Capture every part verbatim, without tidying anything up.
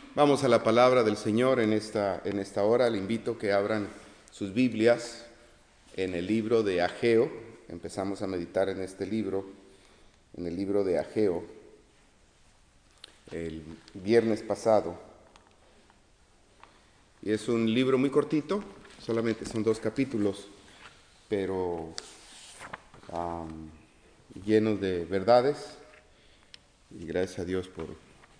Vamos a la palabra del Señor en esta, en esta hora. Le invito a que abran sus Biblias en el libro de Ageo. Empezamos a meditar en este libro, en el libro de Ageo, el viernes pasado. Y es un libro muy cortito, solamente son dos capítulos, pero um, llenos de verdades. Y gracias a Dios por,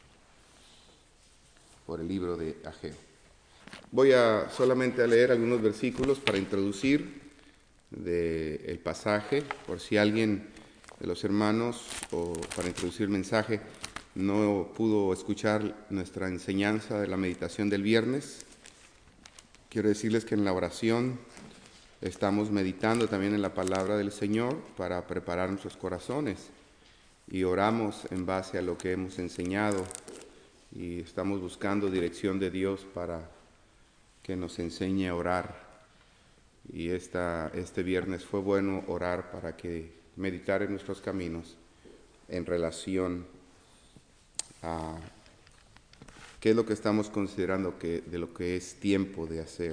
por el libro de Ageo. Voy a solamente a leer algunos versículos para introducir de el pasaje, por si alguien de los hermanos, o para introducir el mensaje, no pudo escuchar nuestra enseñanza de la meditación del viernes. Quiero decirles que en la oración estamos meditando también en la palabra del Señor para preparar nuestros corazones y oramos en base a lo que hemos enseñado y estamos buscando dirección de Dios para que nos enseñe a orar. Y esta, este viernes fue bueno orar para que meditar en nuestros caminos en relación a qué es lo que estamos considerando que, de lo que es tiempo de hacer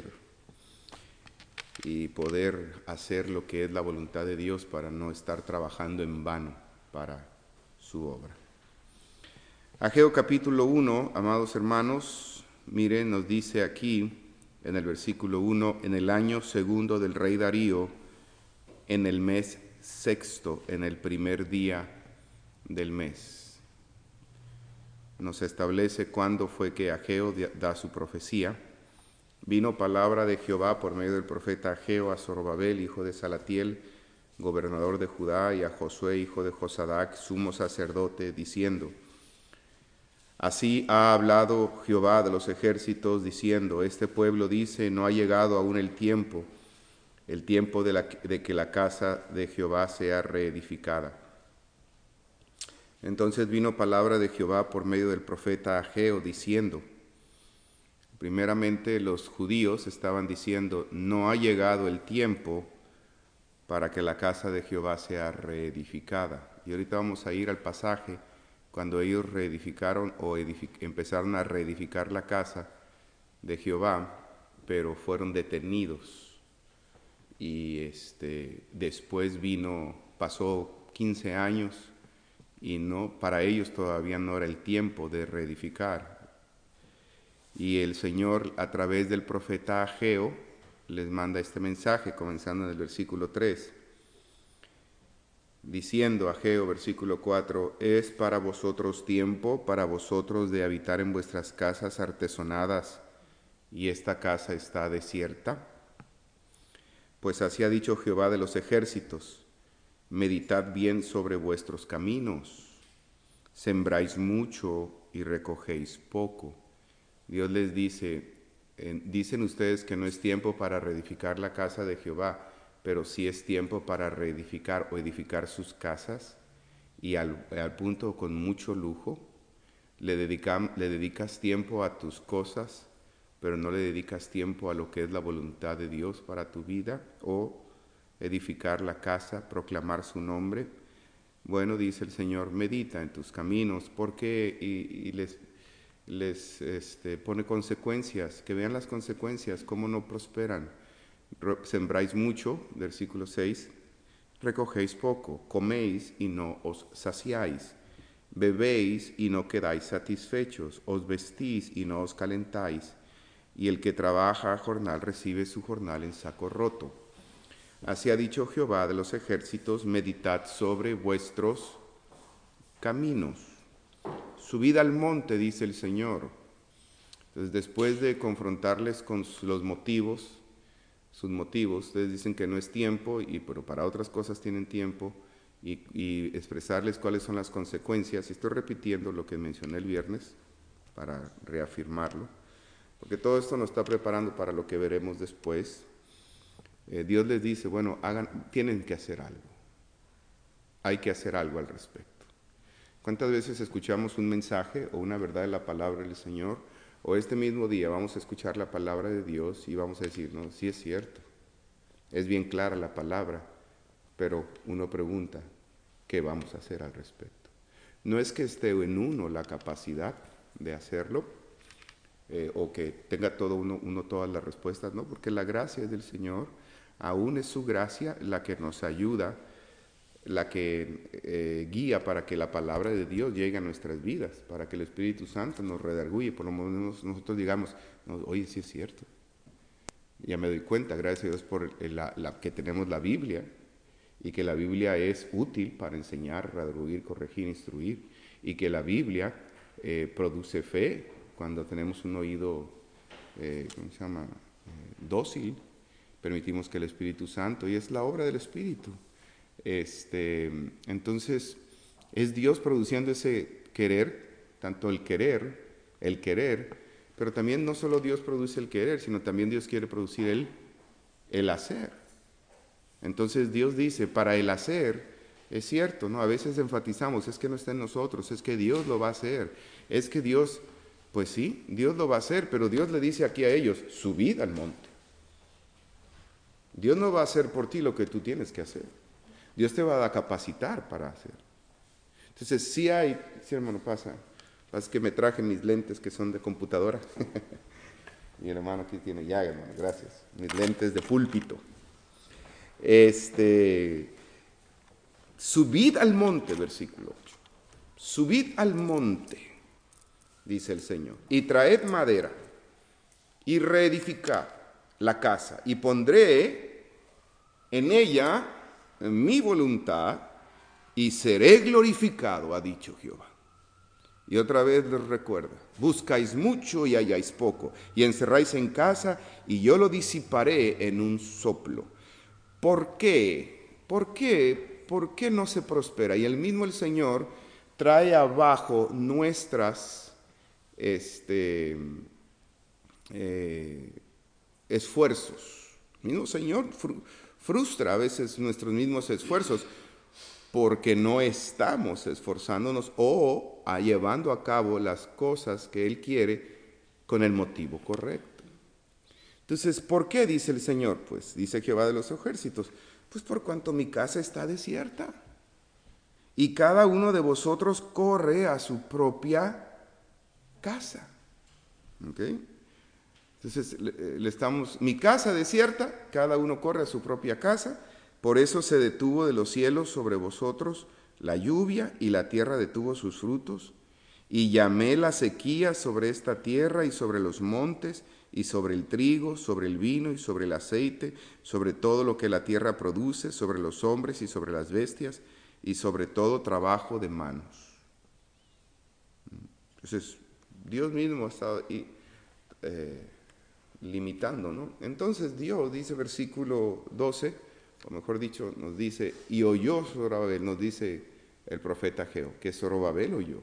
y poder hacer lo que es la voluntad de Dios para no estar trabajando en vano para su obra. Ageo capítulo uno, amados hermanos, miren, nos dice aquí en el versículo uno, en el año segundo del rey Darío, en el mes sexto, en el primer día del mes. Nos establece cuándo fue que Ageo da su profecía. Vino palabra de Jehová por medio del profeta Ageo a Zorobabel, hijo de Salatiel, gobernador de Judá, y a Josué, hijo de Josadac, sumo sacerdote, diciendo: Así ha hablado Jehová de los ejércitos, diciendo: Este pueblo dice, no ha llegado aún el tiempo, el tiempo de, la, de que la casa de Jehová sea reedificada. Entonces vino palabra de Jehová por medio del profeta Ageo, diciendo, primeramente los judíos estaban diciendo, no ha llegado el tiempo para que la casa de Jehová sea reedificada. Y ahorita vamos a ir al pasaje cuando ellos reedificaron o edific- empezaron a reedificar la casa de Jehová, pero fueron detenidos. Y este, después vino, pasó quince años y no, para ellos todavía no era el tiempo de reedificar. Y el Señor, a través del profeta Ageo, les manda este mensaje, comenzando en el versículo tres. Diciendo Ageo, versículo cuatro, es para vosotros tiempo, para vosotros de habitar en vuestras casas artesonadas, y esta casa está desierta. Pues así ha dicho Jehová de los ejércitos, meditad bien sobre vuestros caminos, sembráis mucho y recogéis poco. Dios les dice, eh, dicen ustedes que no es tiempo para reedificar la casa de Jehová, pero sí es tiempo para reedificar o edificar sus casas, y al, al punto con mucho lujo. Le, dedica, le dedicas tiempo a tus cosas, pero no le dedicas tiempo a lo que es la voluntad de Dios para tu vida, o edificar la casa, proclamar su nombre. Bueno, dice el Señor, medita en tus caminos, porque y, y les, les este, pone consecuencias, que vean las consecuencias, cómo no prosperan. Sembráis mucho, versículo seis, recogéis poco, coméis y no os saciáis, bebéis y no quedáis satisfechos, os vestís y no os calentáis, y el que trabaja a jornal recibe su jornal en saco roto. Así ha dicho Jehová de los ejércitos, meditad sobre vuestros caminos. Subid al monte, dice el Señor. Entonces, después de confrontarles con los motivos, sus motivos, ustedes dicen que no es tiempo, y, pero para otras cosas tienen tiempo, y, y expresarles cuáles son las consecuencias. Y estoy repitiendo lo que mencioné el viernes para reafirmarlo, porque todo esto nos está preparando para lo que veremos después. Eh, Dios les dice, bueno, hagan, tienen que hacer algo, hay que hacer algo al respecto. ¿Cuántas veces escuchamos un mensaje o una verdad de la palabra del Señor? O este mismo día vamos a escuchar la palabra de Dios y vamos a decir, no, sí es cierto, es bien clara la palabra, pero uno pregunta, ¿qué vamos a hacer al respecto? No es que esté en uno la capacidad de hacerlo, eh, o que tenga todo uno, uno todas las respuestas, no, porque la gracia es del Señor, aún es su gracia la que nos ayuda, la que eh, guía para que la palabra de Dios llegue a nuestras vidas, para que el Espíritu Santo nos redarguye, por lo menos nosotros digamos, no, oye, sí es cierto. Ya me doy cuenta, gracias a Dios, por el, la, la, que tenemos la Biblia, y que la Biblia es útil para enseñar, redarguir, corregir, instruir, y que la Biblia eh, produce fe cuando tenemos un oído, eh, ¿cómo se llama?, eh, dócil, permitimos que el Espíritu Santo, y es la obra del Espíritu. Este, entonces, es Dios produciendo ese querer, tanto el querer, el querer, pero también no solo Dios produce el querer, sino también Dios quiere producir el, el hacer. Entonces Dios dice, para el hacer, es cierto, ¿no? A veces enfatizamos, es que no está en nosotros, es que Dios lo va a hacer, es que Dios, pues sí, Dios lo va a hacer, pero Dios le dice aquí a ellos, subid al monte. Dios no va a hacer por ti lo que tú tienes que hacer. Dios te va a capacitar para hacer. Entonces, sí hay, sí hermano, pasa, pasa que me traje mis lentes que son de computadora. Mi hermano aquí tiene ya, hermano, gracias. Mis lentes de púlpito. Este, subid al monte, versículo ocho. Subid al monte, dice el Señor, y traed madera, y reedificad la casa, y pondré en ella mi voluntad, y seré glorificado, ha dicho Jehová. Y otra vez les recuerda, buscáis mucho y halláis poco, y encerráis en casa, y yo lo disiparé en un soplo. ¿Por qué? ¿Por qué? ¿Por qué no se prospera? Y el mismo el Señor trae abajo nuestras este, eh, esfuerzos. El mismo Señor fr- frustra a veces nuestros mismos esfuerzos porque no estamos esforzándonos o a llevando a cabo las cosas que Él quiere con el motivo correcto. Entonces, ¿por qué dice el Señor? Pues dice Jehová de los ejércitos, pues por cuanto mi casa está desierta y cada uno de vosotros corre a su propia casa. ¿Ok? Entonces, le, le estamos, mi casa desierta, cada uno corre a su propia casa, por eso se detuvo de los cielos sobre vosotros la lluvia y la tierra detuvo sus frutos, y llamé la sequía sobre esta tierra y sobre los montes, y sobre el trigo, sobre el vino y sobre el aceite, sobre todo lo que la tierra produce, sobre los hombres y sobre las bestias, y sobre todo trabajo de manos. Entonces, Dios mismo ha estado ahí, eh, limitando, ¿no? Entonces Dios, dice versículo doce, o mejor dicho, nos dice, y oyó Zorobabel, nos dice el profeta Ageo, que Zorobabel oyó.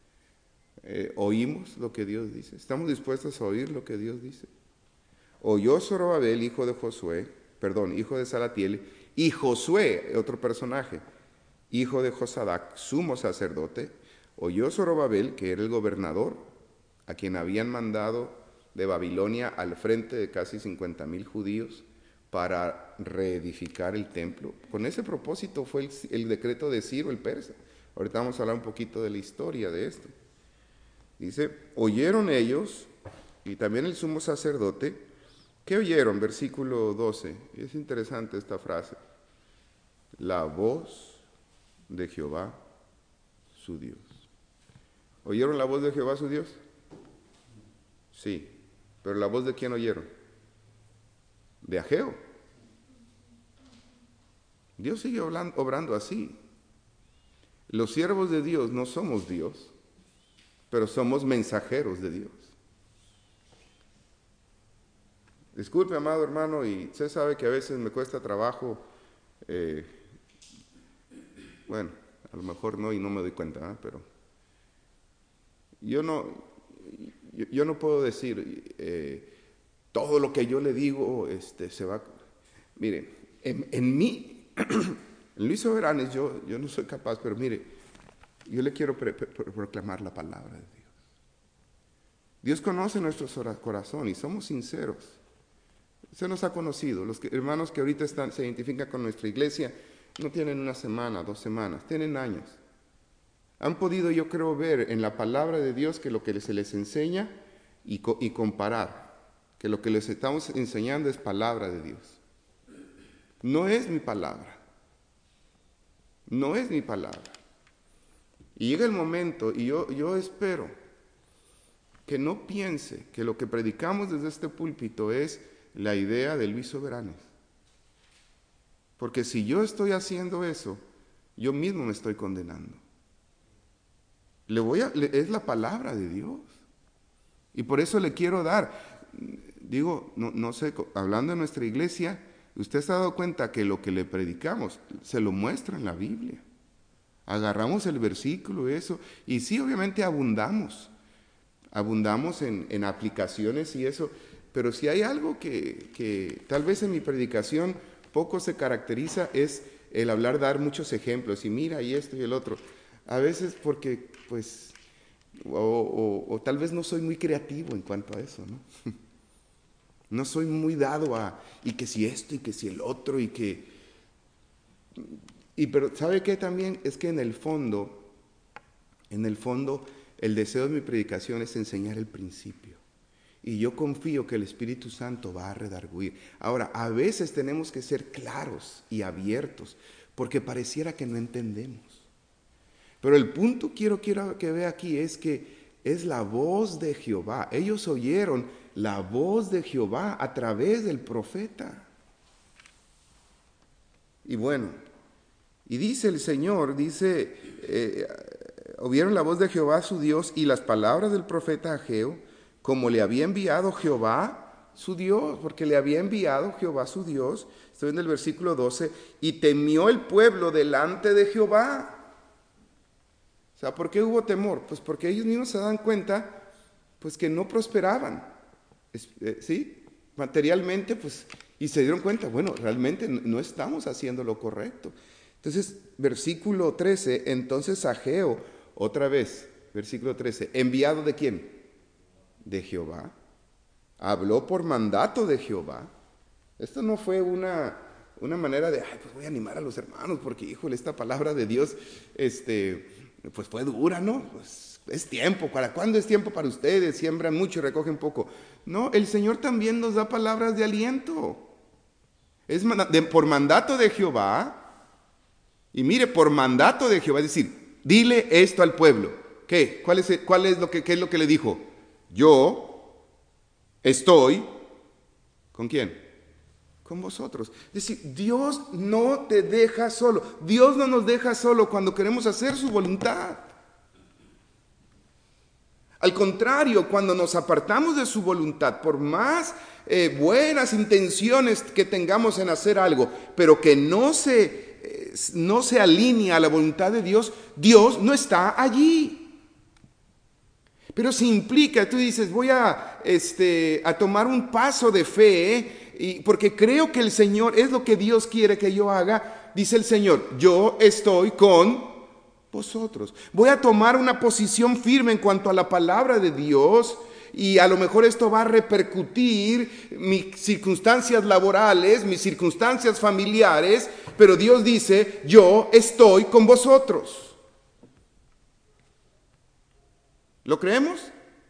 Eh, oímos lo que Dios dice, estamos dispuestos a oír lo que Dios dice. Oyó Zorobabel, hijo de Josué, perdón, hijo de Salatiel, y Josué, otro personaje, hijo de Josadac, sumo sacerdote, oyó Zorobabel, que era el gobernador, a quien habían mandado de Babilonia al frente de casi cincuenta mil judíos para reedificar el templo. Con ese propósito fue el, el decreto de Ciro el persa. Ahorita vamos a hablar un poquito de la historia de esto. Dice, oyeron ellos, y también el sumo sacerdote, ¿qué oyeron? Versículo doce, es interesante esta frase, la voz de Jehová, su Dios. ¿Oyeron la voz de Jehová, su Dios? Sí, pero ¿la voz de quién oyeron? De Ageo. Dios sigue obrando, obrando así. Los siervos de Dios no somos Dios, pero somos mensajeros de Dios. Disculpe, amado hermano, y usted sabe que a veces me cuesta trabajo, eh, bueno, a lo mejor no y no me doy cuenta, ¿eh? Pero yo no, yo, yo no puedo decir eh, todo lo que yo le digo este, se va. Mire, en, en mí, en Luis Soberanes, yo, yo no soy capaz, pero mire, yo le quiero pre, pre, proclamar la palabra de Dios. Dios conoce nuestro corazón y somos sinceros. Se nos ha conocido. Los que, hermanos que ahorita están, se identifican con nuestra iglesia no tienen una semana, dos semanas, tienen años. Han podido, yo creo, ver en la palabra de Dios que lo que se les enseña y, co- y comparar que lo que les estamos enseñando es palabra de Dios. No es mi palabra. No es mi palabra. Y llega el momento, y yo, yo espero que no piense que lo que predicamos desde este púlpito es la idea de Luis Soberanes. Porque si yo estoy haciendo eso, yo mismo me estoy condenando. Le voy a, le, es la palabra de Dios. Y por eso le quiero dar, digo, no, no sé, hablando de nuestra iglesia, usted se ha dado cuenta que lo que le predicamos se lo muestra en la Biblia. Agarramos el versículo, eso, y sí, obviamente abundamos, abundamos en, en aplicaciones y eso, pero si hay algo que, que tal vez en mi predicación poco se caracteriza es el hablar, dar muchos ejemplos, y mira, y esto y el otro. A veces porque, pues, o, o, o tal vez no soy muy creativo en cuanto a eso, ¿no? No soy muy dado a, y que si esto, y que si el otro, y que... Y pero, ¿sabe qué también? Es que en el fondo, en el fondo, el deseo de mi predicación es enseñar el principio. Y yo confío que el Espíritu Santo va a redarguir. Ahora, a veces tenemos que ser claros y abiertos, porque pareciera que no entendemos. Pero el punto quiero, quiero que vea aquí es que es la voz de Jehová. Ellos oyeron la voz de Jehová a través del profeta. Y bueno, y dice el Señor, dice, eh, oyeron la voz de Jehová su Dios y las palabras del profeta Ageo, como le había enviado Jehová su Dios, porque le había enviado Jehová su Dios. Estoy en el versículo doce, y temió el pueblo delante de Jehová. O sea, ¿por qué hubo temor? Pues porque ellos mismos se dan cuenta, pues que no prosperaban, ¿sí? Materialmente, pues, y se dieron cuenta, bueno, realmente no estamos haciendo lo correcto. Entonces, versículo trece, entonces Ageo, otra vez, versículo trece, ¿enviado de quién? De Jehová. Habló por mandato de Jehová. Esto no fue una, una manera de, ay, pues voy a animar a los hermanos, porque, híjole, esta palabra de Dios, este, pues fue dura, ¿no? Pues es tiempo. ¿Para cuándo es tiempo para ustedes? Siembran mucho y recogen poco. No, el Señor también nos da palabras de aliento. Es de, por mandato de Jehová. Y mire, por mandato de Jehová, es decir, dile esto al pueblo. ¿Qué? ¿Cuál es, cuál es lo que, qué es lo que le dijo? Yo estoy, ¿con quién? Con vosotros. Es decir, Dios no te deja solo. Dios no nos deja solo cuando queremos hacer su voluntad. Al contrario, cuando nos apartamos de su voluntad, por más eh, buenas intenciones que tengamos en hacer algo, pero que no se, eh, no se alinea a la voluntad de Dios, Dios no está allí. Pero si implica, tú dices, voy a, este, a tomar un paso de fe, ¿eh? y porque creo que el Señor es lo que Dios quiere que yo haga, dice el Señor, yo estoy con vosotros. Voy a tomar una posición firme en cuanto a la palabra de Dios, y a lo mejor esto va a repercutir mis circunstancias laborales, mis circunstancias familiares, pero Dios dice, yo estoy con vosotros. ¿Lo creemos?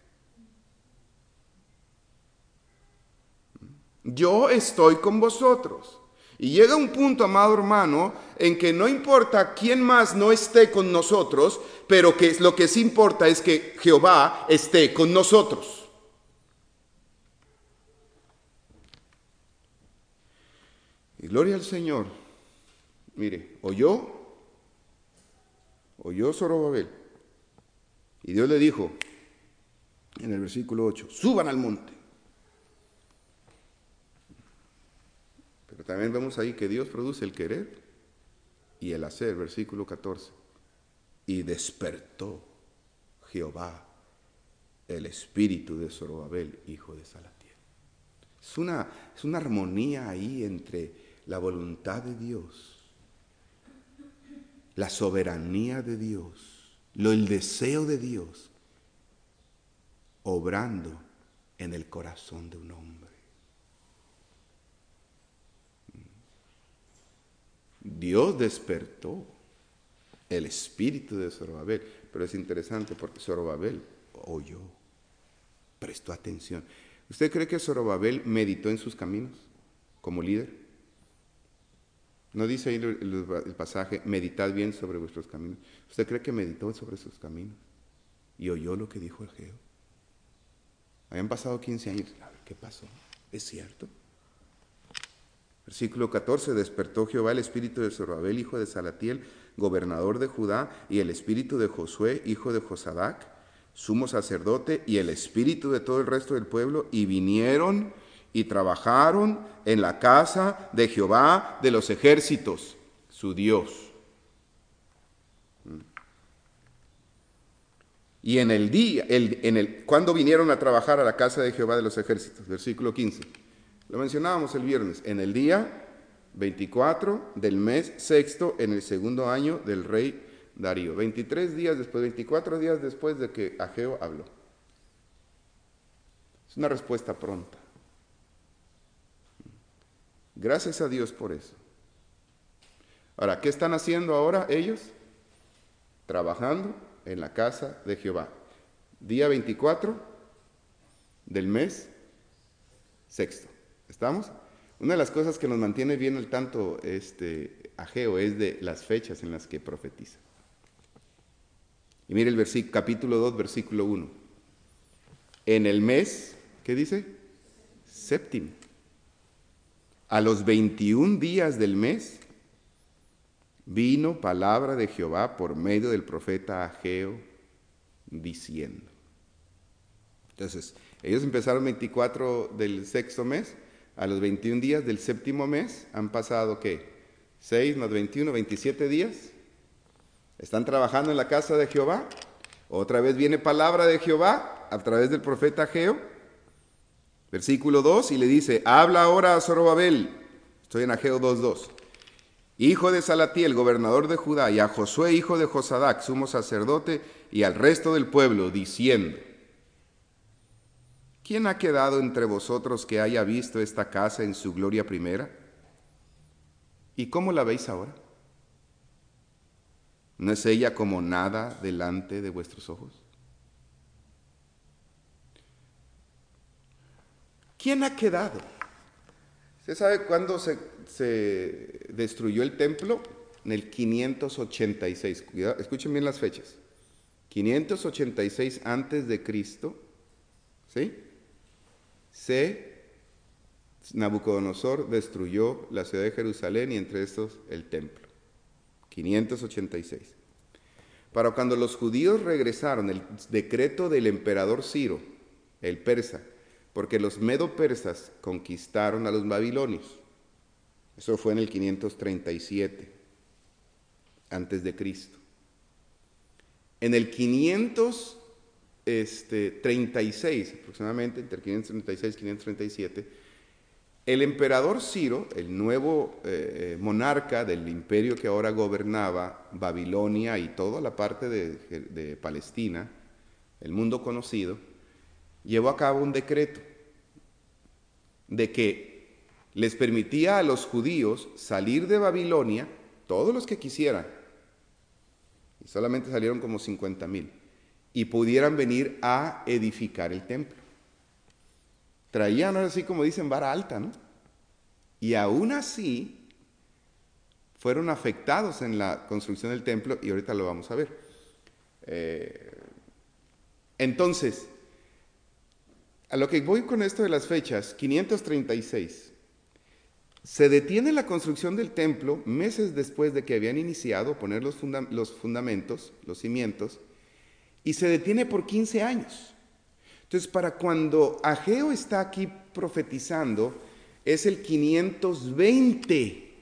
Yo estoy con vosotros. Y llega un punto, amado hermano, en que no importa quién más no esté con nosotros, pero que lo que sí importa es que Jehová esté con nosotros. Y gloria al Señor. Mire, oyó, oyó Zorobabel. Y Dios le dijo, en el versículo ocho, suban al monte. Pero también vemos ahí que Dios produce el querer y el hacer, versículo catorce. Y despertó Jehová el espíritu de Zorobabel, hijo de Salatiel. Es una, es una armonía ahí entre la voluntad de Dios, la soberanía de Dios, lo, el deseo de Dios, obrando en el corazón de un hombre. Dios despertó el espíritu de Zorobabel, pero es interesante porque Zorobabel oyó. prestó atención. ¿Usted cree que Zorobabel meditó en sus caminos como líder? ¿No dice ahí el, el, el pasaje, meditad bien sobre vuestros caminos? ¿Usted cree que meditó sobre sus caminos? Y oyó lo que dijo Ageo. Habían pasado quince años. A ver, ¿qué pasó? ¿Es cierto? Versículo catorce, despertó Jehová el espíritu de Zorobabel, hijo de Salatiel, gobernador de Judá, y el espíritu de Josué, hijo de Josadac, sumo sacerdote, y el espíritu de todo el resto del pueblo, y vinieron y trabajaron en la casa de Jehová de los ejércitos, su Dios. Y en el día, el, en el, ¿cuándo vinieron a trabajar a la casa de Jehová de los ejércitos? Versículo quince. Lo mencionábamos el viernes. En el día veinticuatro del mes sexto, en el segundo año del rey Darío. veintitrés días después, veinticuatro días después de que Ageo habló. Es una respuesta pronta. Gracias a Dios por eso. Ahora, ¿qué están haciendo ahora ellos? Trabajando en la casa de Jehová. Día veinticuatro del mes sexto. ¿Estamos? Una de las cosas que nos mantiene bien al tanto este Ageo es de las fechas en las que profetiza. Y mire el versículo, capítulo dos, versículo uno. En el mes, ¿qué dice? Séptimo. A los veintiún días del mes vino palabra de Jehová por medio del profeta Ageo diciendo. Entonces, ellos empezaron veinticuatro del sexto mes, a los veintiún días del séptimo mes han pasado, ¿qué? seis más veintiuno, veintisiete días. Están trabajando en la casa de Jehová. Otra vez viene palabra de Jehová a través del profeta Ageo. Versículo dos, y le dice, habla ahora a Zorobabel, estoy en Ageo dos dos, hijo de Salatiel, gobernador de Judá, y a Josué, hijo de Josadac, sumo sacerdote, y al resto del pueblo, diciendo, ¿quién ha quedado entre vosotros que haya visto esta casa en su gloria primera? ¿Y cómo la veis ahora? ¿No es ella como nada delante de vuestros ojos? ¿Quién ha quedado? ¿Usted sabe cuándo se, se destruyó el templo? En el quinientos ochenta y seis. Cuidado, escuchen bien las fechas. quinientos ochenta y seis antes de Cristo, ¿sí? Se Nabucodonosor destruyó la ciudad de Jerusalén y entre estos el templo. quinientos ochenta y seis. Para cuando los judíos regresaron, el decreto del emperador Ciro, el persa, porque los medo-persas conquistaron a los babilonios. Eso fue en el quinientos treinta y siete, antes de Cristo. En el quinientos treinta y seis, aproximadamente, entre quinientos treinta y seis y quinientos treinta y siete, el emperador Ciro, el nuevo eh, monarca del imperio que ahora gobernaba Babilonia y toda la parte de, de Palestina, el mundo conocido, llevó a cabo un decreto de que les permitía a los judíos salir de Babilonia, todos los que quisieran, y solamente salieron como cincuenta mil, y pudieran venir a edificar el templo. Traían así como dicen vara alta, ¿no? Y aún así fueron afectados en la construcción del templo y ahorita lo vamos a ver. Eh, entonces, a lo que voy con esto de las fechas, quinientos treinta y seis, se detiene la construcción del templo meses después de que habían iniciado a poner los, funda- los fundamentos, los cimientos, y se detiene por quince años. Entonces, para cuando Ageo está aquí profetizando, es el quinientos veinte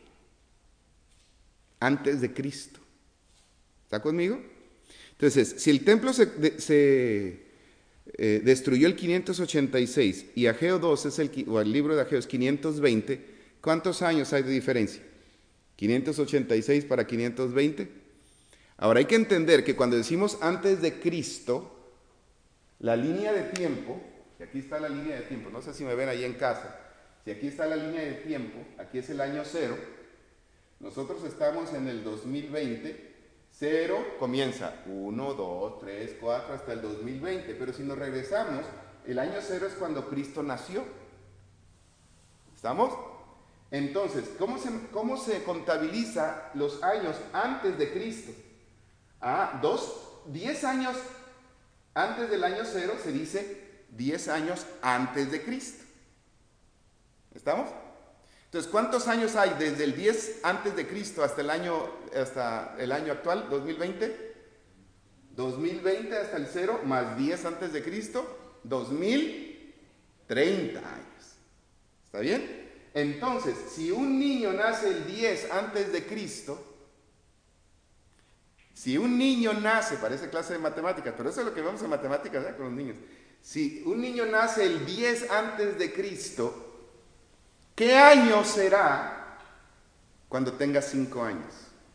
antes de Cristo. ¿Está conmigo? Entonces, si el templo se, de, se eh, destruyó el quinientos ochenta y seis y Ageo dos es el, o el libro de Ageo es quinientos veinte, ¿cuántos años hay de diferencia? quinientos ochenta y seis para quinientos veinte. Ahora hay que entender que cuando decimos antes de Cristo, la línea de tiempo, y aquí está la línea de tiempo, no sé si me ven ahí en casa, si aquí está la línea de tiempo, aquí es el año cero, nosotros estamos en el dos mil veinte, cero comienza uno, dos, tres, cuatro hasta el dos mil veinte, pero si nos regresamos, El año cero es cuando Cristo nació. ¿Estamos? Entonces, ¿cómo se, cómo se contabiliza los años antes de Cristo? Ah, dos, diez años antes del año cero se dice diez años antes de Cristo. ¿Estamos? Entonces, ¿cuántos años hay desde el diez antes de Cristo hasta el año, hasta el año actual, dos mil veinte? dos mil veinte hasta el cero más diez antes de Cristo, dos mil treinta años. ¿Está bien? Entonces, si un niño nace el diez antes de Cristo, si un niño nace, parece clase de matemáticas, pero eso es lo que vemos en matemáticas, ¿eh? Con los niños. Si un niño nace el diez antes de Cristo, ¿qué año será cuando tenga cinco años?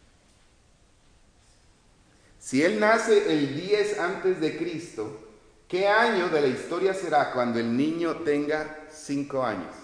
Si él nace el diez antes de Cristo, ¿qué año de la historia será cuando el niño tenga cinco años?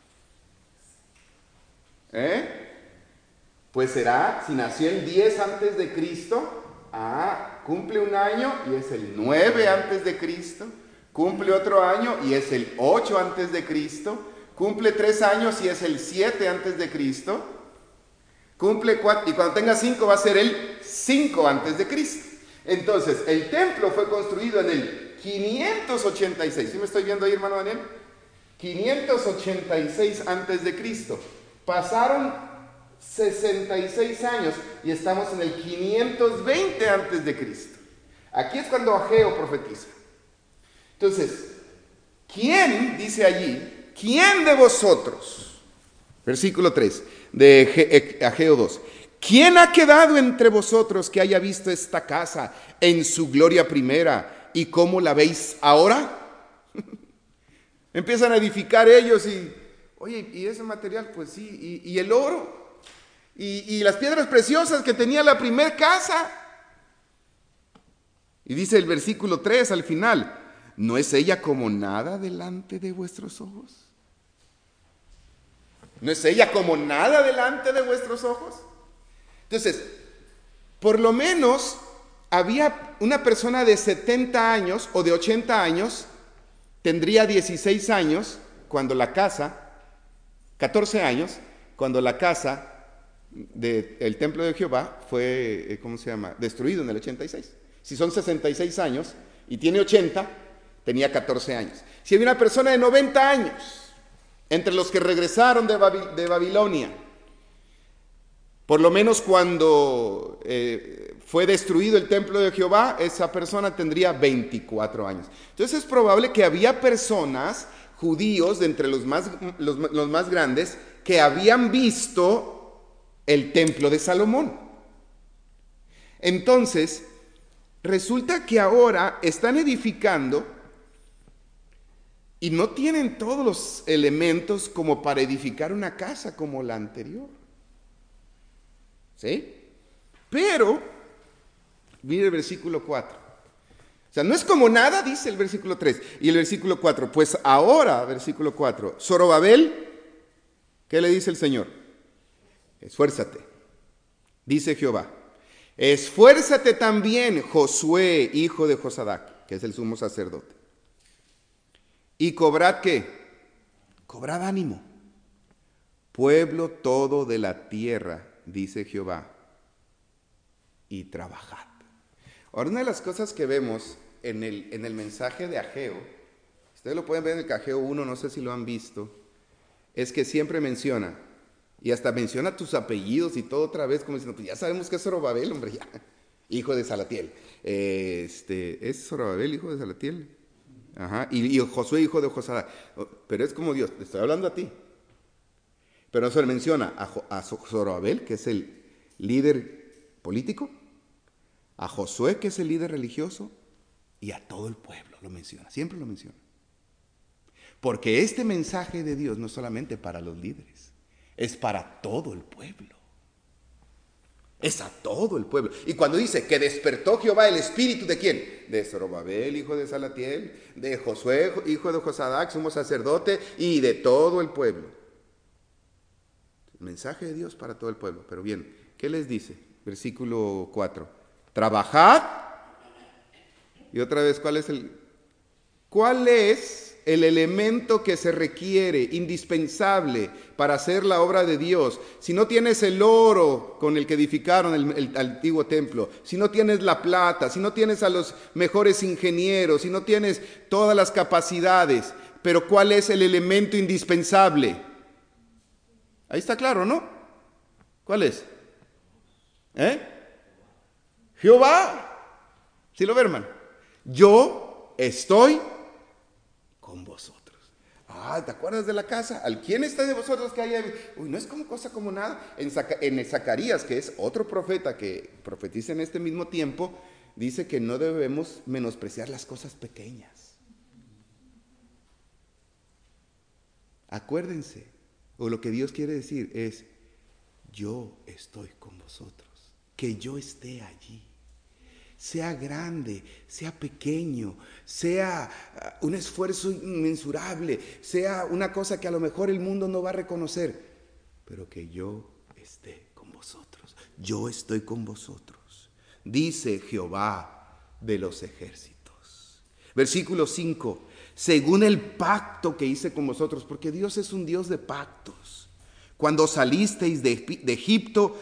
¿Eh? Pues será, si nació el diez antes de Cristo, ah, cumple un año y es el nueve antes de Cristo, cumple otro año y es el ocho antes de Cristo, cumple tres años y es el siete antes de Cristo, cumple cuatro, y cuando tenga cinco va a ser el cinco antes de Cristo. Entonces, el templo fue construido en el quinientos ochenta y seis. ¿Sí me estoy viendo ahí, hermano Daniel? quinientos ochenta y seis antes de Cristo. Pasaron sesenta y seis años y estamos en el quinientos veinte antes de Cristo. Aquí es cuando Ageo profetiza. Entonces, ¿quién, dice allí, quién de vosotros, versículo tres de Ageo dos, quién ha quedado entre vosotros que haya visto esta casa en su gloria primera y cómo la veis ahora? Empiezan a edificar ellos y, oye, ¿y ese material? Pues sí, y, y el oro, y, y las piedras preciosas que tenía la primer casa. Y dice el versículo tres al final, ¿no es ella como nada delante de vuestros ojos? ¿No es ella como nada delante de vuestros ojos? Entonces, por lo menos había una persona de setenta años o de ochenta años, tendría dieciséis años cuando la casa, catorce años, cuando la casa del templo de Jehová fue, ¿cómo se llama?, destruido en el ochenta y seis. Si son sesenta y seis años y tiene ochenta, tenía catorce años. Si había una persona de noventa años, entre los que regresaron de, Babil- de Babilonia, por lo menos cuando eh, fue destruido el templo de Jehová, esa persona tendría veinticuatro años. Entonces es probable que había personas, judíos, de entre los más, los, los más grandes, que habían visto el templo de Salomón. Entonces, resulta que ahora están edificando y no tienen todos los elementos como para edificar una casa como la anterior. ¿Sí? Pero, mire el versículo cuatro. O sea, no es como nada, dice el versículo tres. Y el versículo cuatro, pues ahora, versículo cuatro, Zorobabel, ¿qué le dice el Señor? Esfuérzate, dice Jehová. Esfuérzate también, Josué, hijo de Josadac, que es el sumo sacerdote. Y cobrad, ¿qué? Cobrad ánimo. Pueblo todo de la tierra, dice Jehová, y trabajad. Ahora, una de las cosas que vemos en el, en el mensaje de Ageo, ustedes lo pueden ver en el Ageo uno, no sé si lo han visto, es que siempre menciona, y hasta menciona tus apellidos y todo otra vez, como diciendo, pues ya sabemos que es Zorobabel, hombre, ya, hijo de Salatiel. Este, ¿es Zorobabel, hijo de Salatiel? Ajá, y, y Josué, hijo de Josadac. Pero es como Dios, te estoy hablando a ti. Pero se le menciona a, a Zorobabel, que es el líder político, a Josué, que es el líder religioso, y a todo el pueblo lo menciona, siempre lo menciona. Porque este mensaje de Dios no es solamente para los líderes, es para todo el pueblo. Es a todo el pueblo. Y cuando dice que despertó Jehová el espíritu ¿de quién? De Zorobabel, hijo de Salatiel, de Josué, hijo de Josadac, sumo sacerdote, y de todo el pueblo. El mensaje de Dios para todo el pueblo. Pero bien, ¿qué les dice? Versículo cuatro. Trabajad. Y otra vez, ¿cuál es el, ¿Cuál es el elemento que se requiere, indispensable para hacer la obra de Dios? Si no tienes el oro con el que edificaron el, el antiguo templo, si no tienes la plata, si no tienes a los mejores ingenieros, si no tienes todas las capacidades, pero ¿cuál es el elemento indispensable? Ahí está claro, ¿no? ¿Cuál es? ¿Eh? Jehová. ¿Sí lo ve, hermano? Yo estoy con vosotros. Ah, ¿te acuerdas de la casa? ¿Al quién está de vosotros que haya? Uy, no es como cosa como nada. En, Zac- en Zacarías, que es otro profeta que profetiza en este mismo tiempo, dice que no debemos menospreciar las cosas pequeñas. Acuérdense, o lo que Dios quiere decir es, yo estoy con vosotros, que yo esté allí. Sea grande, sea pequeño, sea uh, un esfuerzo inmensurable, sea una cosa que a lo mejor el mundo no va a reconocer, pero que yo esté con vosotros. Yo estoy con vosotros, dice Jehová de los ejércitos. Versículo cinco, según el pacto que hice con vosotros, porque Dios es un Dios de pactos. Cuando salisteis de, de Egipto,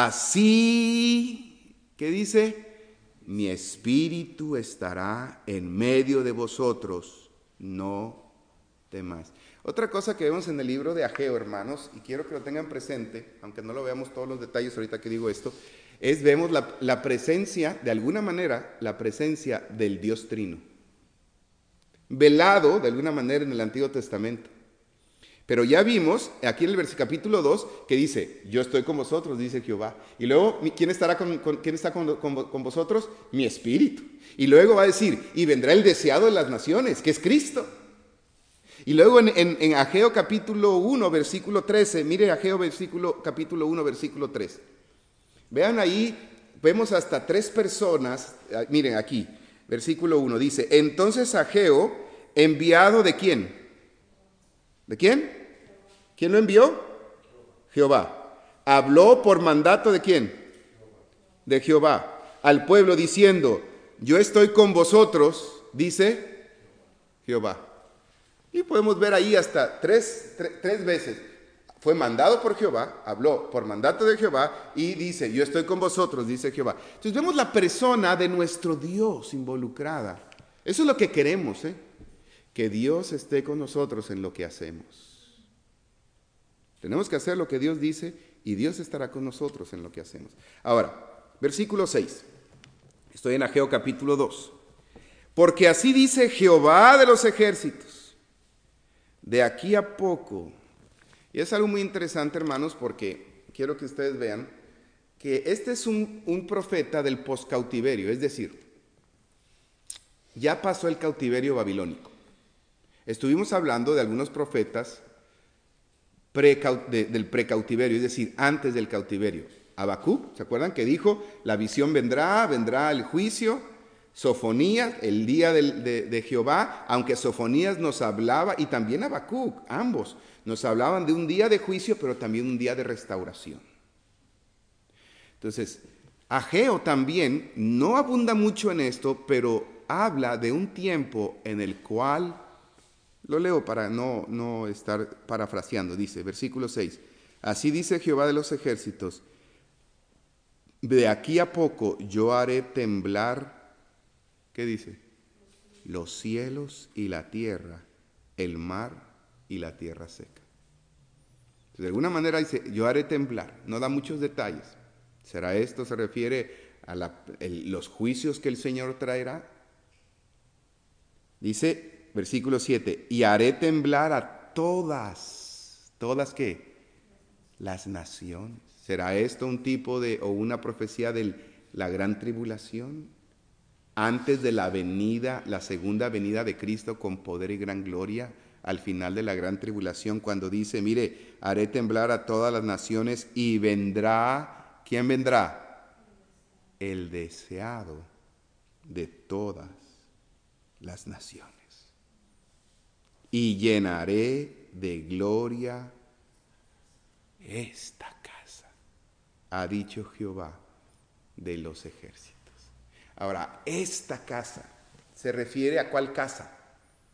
así, ¿qué dice? Mi espíritu estará en medio de vosotros, no temáis. Otra cosa que vemos en el libro de Ageo, hermanos, y quiero que lo tengan presente, aunque no lo veamos todos los detalles ahorita que digo esto, es vemos la, la presencia, de alguna manera, la presencia del Dios Trino, velado de alguna manera en el Antiguo Testamento. Pero ya vimos aquí en el versículo capítulo dos que dice, yo estoy con vosotros, dice Jehová. Y luego, ¿quién estará con, con, ¿quién está con, con, con vosotros? Mi espíritu. Y luego va a decir, y vendrá el deseado de las naciones, que es Cristo. Y luego en, en, en Ageo capítulo uno, versículo trece, mire Ageo versículo, capítulo uno, versículo tres. Vean ahí, vemos hasta tres personas, miren aquí, versículo uno, dice, entonces Ageo, enviado de quién? ¿De quién? ¿Quién lo envió? Jehová. Habló por mandato de quién? De Jehová. Al pueblo diciendo, yo estoy con vosotros, dice Jehová. Y podemos ver ahí hasta tres, tres, tres veces. Fue mandado por Jehová, habló por mandato de Jehová y dice, yo estoy con vosotros, dice Jehová. Entonces vemos la persona de nuestro Dios involucrada. Eso es lo que queremos, ¿eh? Que Dios esté con nosotros en lo que hacemos. Tenemos que hacer lo que Dios dice y Dios estará con nosotros en lo que hacemos. Ahora, versículo seis. Estoy en Ageo capítulo dos. Porque así dice Jehová de los ejércitos, de aquí a poco. Y es algo muy interesante, hermanos, porque quiero que ustedes vean que este es un, un profeta del poscautiverio, es decir, ya pasó el cautiverio babilónico. Estuvimos hablando de algunos profetas Pre, de, del precautiverio, es decir, antes del cautiverio. Habacuc, ¿se acuerdan que dijo, la visión vendrá, vendrá el juicio? Sofonías, el día del, de, de Jehová, aunque Sofonías nos hablaba, y también Habacuc, ambos, nos hablaban de un día de juicio, pero también un día de restauración. Entonces, Ageo también no abunda mucho en esto, pero habla de un tiempo en el cual... Lo leo para no, no estar parafraseando. Dice, versículo seis. Así dice Jehová de los ejércitos, de aquí a poco yo haré temblar, ¿qué dice? Los cielos y la tierra, el mar y la tierra seca. Entonces, de alguna manera dice, yo haré temblar. No da muchos detalles. ¿Será esto? ¿Se refiere a la, el, los juicios que el Señor traerá? Dice... Versículo siete, y haré temblar a todas, ¿todas qué? Las naciones. ¿Será esto un tipo de, o una profecía de la gran tribulación? Antes de la venida, la segunda venida de Cristo con poder y gran gloria, al final de la gran tribulación, cuando dice, mire, haré temblar a todas las naciones y vendrá, ¿quién vendrá? El deseado de todas las naciones. Y llenaré de gloria esta casa, ha dicho Jehová de los ejércitos. Ahora, esta casa, ¿se refiere a cuál casa?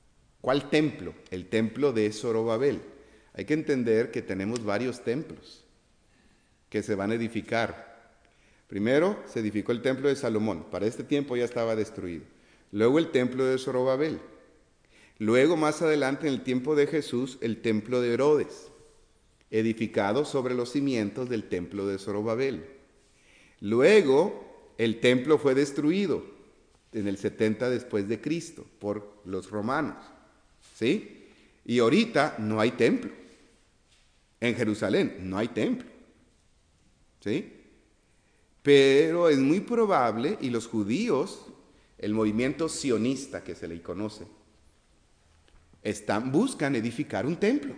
¿Cuál templo? El templo de Zorobabel. Hay que entender que tenemos varios templos que se van a edificar. Primero se edificó el templo de Salomón. Para este tiempo ya estaba destruido. Luego el templo de Zorobabel. Luego, más adelante, en el tiempo de Jesús, el templo de Herodes, edificado sobre los cimientos del templo de Zorobabel. Luego, el templo fue destruido en el setenta después de Cristo por los romanos, ¿sí? Y ahorita no hay templo. En Jerusalén no hay templo, ¿sí? Pero es muy probable, y los judíos, el movimiento sionista que se le conoce, están, buscan edificar un templo.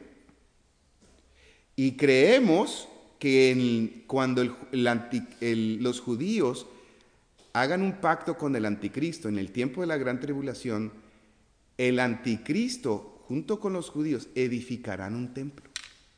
Y creemos que el, cuando el, el anti, el, los judíos hagan un pacto con el anticristo en el tiempo de la gran tribulación, el anticristo junto con los judíos edificarán un templo.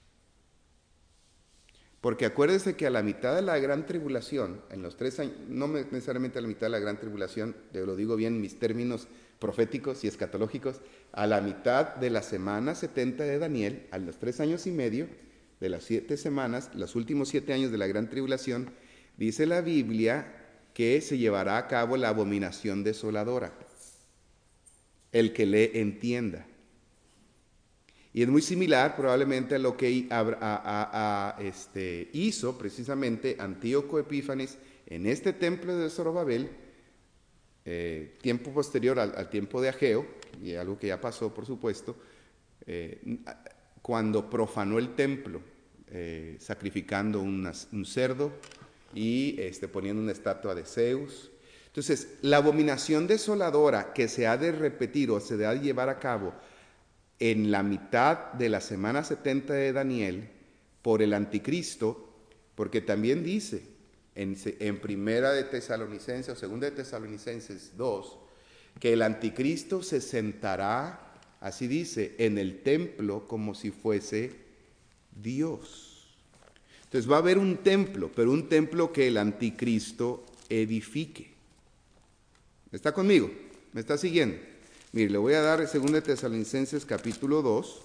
Porque acuérdense que a la mitad de la gran tribulación, en los tres años, no necesariamente a la mitad de la gran tribulación, lo digo bien en mis términos proféticos y escatológicos, a la mitad de la semana setenta de Daniel, a los tres años y medio de las siete semanas, los últimos siete años de la gran tribulación, dice la Biblia que se llevará a cabo la abominación desoladora. El que le entienda. Y es muy similar probablemente a lo que a, a, a, este, hizo precisamente Antíoco Epífanes en este templo de Zorobabel, eh, tiempo posterior al, al tiempo de Ageo, y algo que ya pasó por supuesto, eh, cuando profanó el templo, eh, sacrificando una, un cerdo y este, poniendo una estatua de Zeus. Entonces, la abominación desoladora que se ha de repetir o se ha de llevar a cabo en la mitad de la semana setenta de Daniel por el anticristo, porque también dice en, en primera de Tesalonicenses o segunda de Tesalonicenses dos, que el anticristo se sentará, así dice, en el templo como si fuese Dios. Entonces va a haber un templo, pero un templo que el anticristo edifique. ¿Está conmigo? ¿Me está siguiendo? Mire, le voy a dar segunda de Tesalonicenses capítulo dos.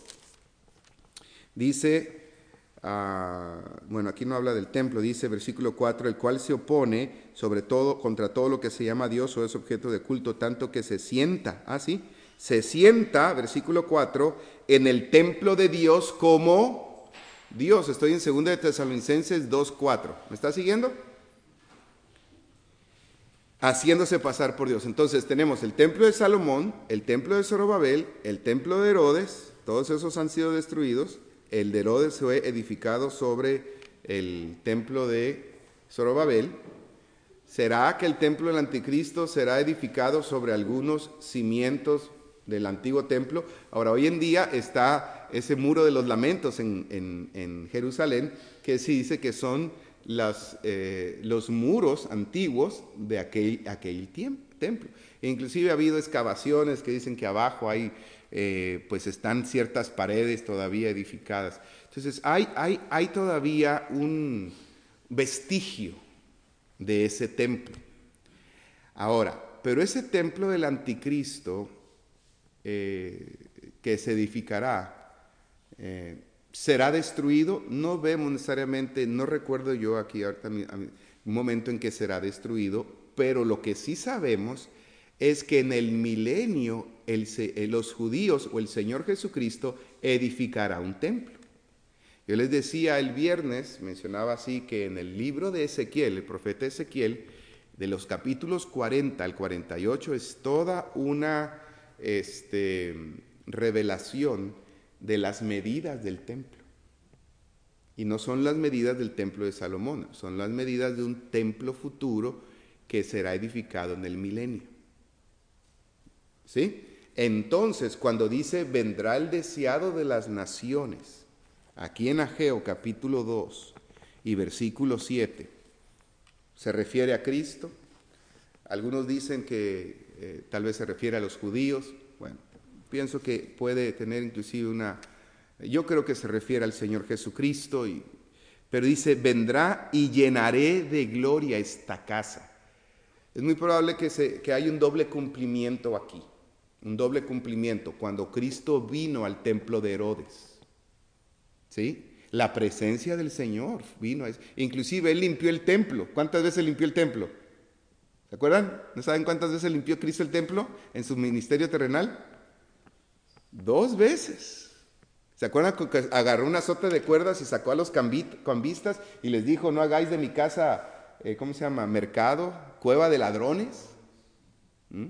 Dice, uh, bueno, aquí no habla del templo, dice versículo cuatro, el cual se opone sobre todo, contra todo lo que se llama Dios o es objeto de culto, tanto que se sienta, ¿ah, sí? Se sienta, versículo cuatro, en el templo de Dios como Dios. Estoy en segunda de Tesalonicenses dos, cuatro. ¿Me está siguiendo? Haciéndose pasar por Dios. Entonces tenemos el templo de Salomón, el templo de Zorobabel, el templo de Herodes, todos esos han sido destruidos. El de Herodes fue edificado sobre el templo de Zorobabel. ¿Será que el templo del anticristo será edificado sobre algunos cimientos del antiguo templo? Ahora, hoy en día está ese muro de los lamentos en, en, en Jerusalén, que sí dice que son Las, eh, los muros antiguos de aquel, aquel tiempo, templo. E inclusive ha habido excavaciones que dicen que abajo hay, eh, pues están ciertas paredes todavía edificadas. Entonces hay, hay, hay todavía un vestigio de ese templo. Ahora, pero ese templo del anticristo eh, que se edificará, eh, ¿será destruido? No vemos necesariamente, no recuerdo yo aquí ahorita un momento en que será destruido, pero lo que sí sabemos es que en el milenio el, los judíos o el Señor Jesucristo edificará un templo. Yo les decía el viernes, mencionaba así, que en el libro de Ezequiel, el profeta Ezequiel, de los capítulos cuarenta al cuarenta y ocho, es toda una este, revelación de las medidas del templo. Y no son las medidas del templo de Salomón, son las medidas de un templo futuro que será edificado en el milenio. ¿Sí? Entonces, cuando dice, vendrá el deseado de las naciones, aquí en Ageo capítulo dos y versículo siete, se refiere a Cristo. Algunos dicen que eh, tal vez se refiere a los judíos. Bueno, pienso que puede tener inclusive una, yo creo que se refiere al Señor Jesucristo, y, pero dice, vendrá y llenaré de gloria esta casa. Es muy probable que, se, que haya un doble cumplimiento aquí. un doble cumplimiento, cuando Cristo vino al templo de Herodes. ¿Sí? La presencia del Señor vino. Inclusive Él limpió el templo. ¿Cuántas veces limpió el templo? ¿Se acuerdan? ¿No saben cuántas veces limpió Cristo el templo en su ministerio terrenal? Dos veces. ¿Se acuerdan que agarró una sota de cuerdas y sacó a los cambistas y les dijo, no hagáis de mi casa, eh, ¿cómo se llama? Mercado, cueva de ladrones. ¿Mm?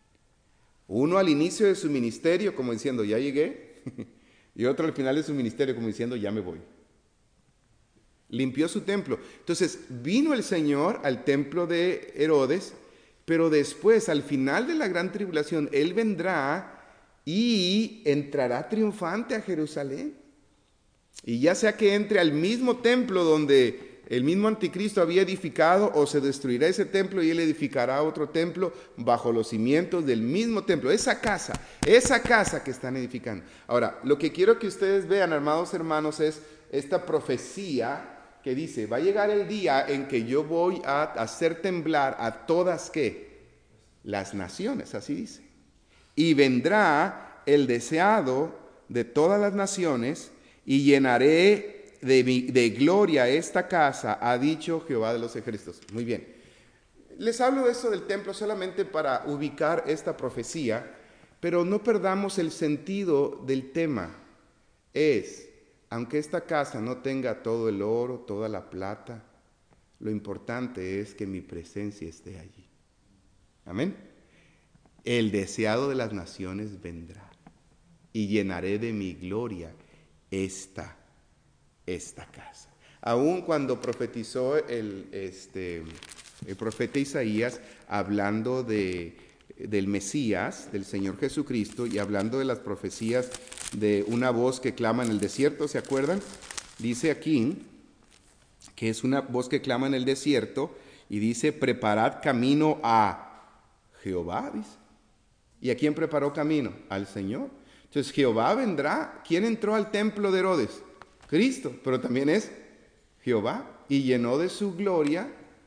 Uno al inicio de su ministerio como diciendo, ya llegué. Y otro al final de su ministerio como diciendo, ya me voy. Limpió su templo. Entonces vino el Señor al templo de Herodes, pero después, al final de la gran tribulación, Él vendrá y entrará triunfante a Jerusalén. Y ya sea que entre al mismo templo donde el mismo anticristo había edificado, o se destruirá ese templo y él edificará otro templo bajo los cimientos del mismo templo. Esa casa, esa casa que están edificando. Ahora, lo que quiero que ustedes vean, amados hermanos, es esta profecía que dice, va a llegar el día en que yo voy a hacer temblar a todas, ¿qué? Las naciones, así dice. Y vendrá el deseado de todas las naciones y llenaré de, mi, de gloria esta casa, ha dicho Jehová de los ejércitos. Muy bien. Les hablo de eso del templo solamente para ubicar esta profecía, pero no perdamos el sentido del tema. Es, aunque esta casa no tenga todo el oro, toda la plata, lo importante es que mi presencia esté allí. Amén. El deseado de las naciones vendrá y llenaré de mi gloria esta, esta casa. Aun cuando profetizó el, este, el profeta Isaías, hablando de, del Mesías, del Señor Jesucristo, y hablando de las profecías de una voz que clama en el desierto, ¿se acuerdan? Dice aquí que es una voz que clama en el desierto y dice, preparad camino a Jehová, dice. ¿Y a quién preparó camino? Al Señor. Entonces Jehová vendrá. ¿Quién entró al templo de Herodes? Cristo, pero también es Jehová. Y llenó de su gloria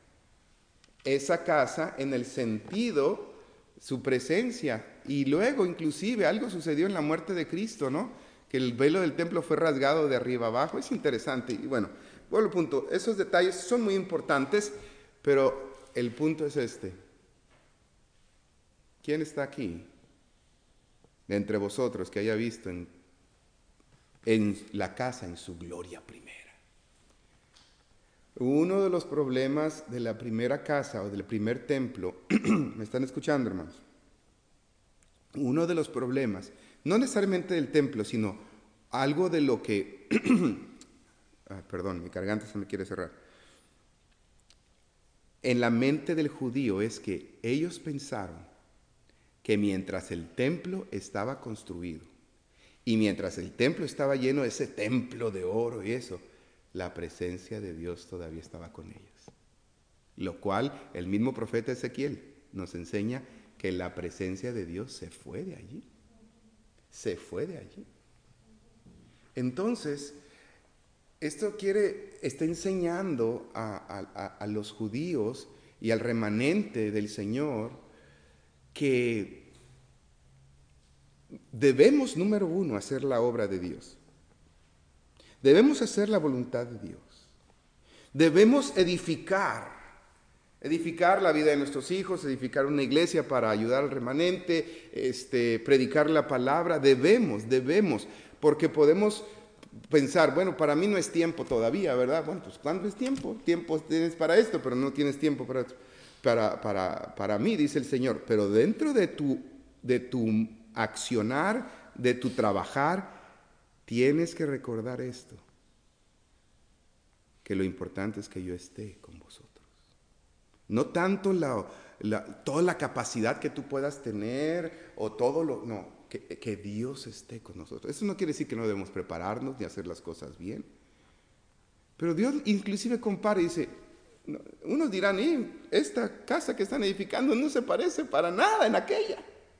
esa casa en el sentido, su presencia. Y luego inclusive algo sucedió en la muerte de Cristo, ¿no? Que el velo del templo fue rasgado de arriba abajo. Es interesante. Y bueno, bueno, punto. Esos detalles son muy importantes, pero el punto es este. ¿Quién está aquí de entre vosotros que haya visto en, en la casa en su gloria primera? Uno de los problemas de la primera casa o del primer templo, ¿me están escuchando, hermanos? Uno de los problemas, no necesariamente del templo, sino algo de lo que, ah, perdón, mi garganta se me quiere cerrar, en la mente del judío es que ellos pensaron que mientras el templo estaba construido y mientras el templo estaba lleno de ese templo de oro y eso, la presencia de Dios todavía estaba con ellos. Lo cual el mismo profeta Ezequiel nos enseña que la presencia de Dios se fue de allí. Se fue de allí. Entonces, esto quiere, está enseñando a, a, a los judíos y al remanente del Señor que debemos, número uno, hacer la obra de Dios. Debemos hacer la voluntad de Dios. Debemos edificar, edificar la vida de nuestros hijos, edificar una iglesia para ayudar al remanente, este, predicar la palabra. Debemos, debemos, porque podemos pensar, bueno, para mí no es tiempo todavía, ¿verdad? Bueno, pues ¿cuándo es tiempo? Tiempo tienes para esto, pero no tienes tiempo para esto. Para, para, para mí, dice el Señor, pero dentro de tu, de tu accionar, de tu trabajar, tienes que recordar esto, que lo importante es que yo esté con vosotros. No tanto la, la, toda la capacidad que tú puedas tener o todo lo, no, que, que Dios esté con nosotros. Eso no quiere decir que no debemos prepararnos ni hacer las cosas bien, pero Dios inclusive compara y dice, unos dirán, eh, esta casa que están edificando no se parece para nada en aquella.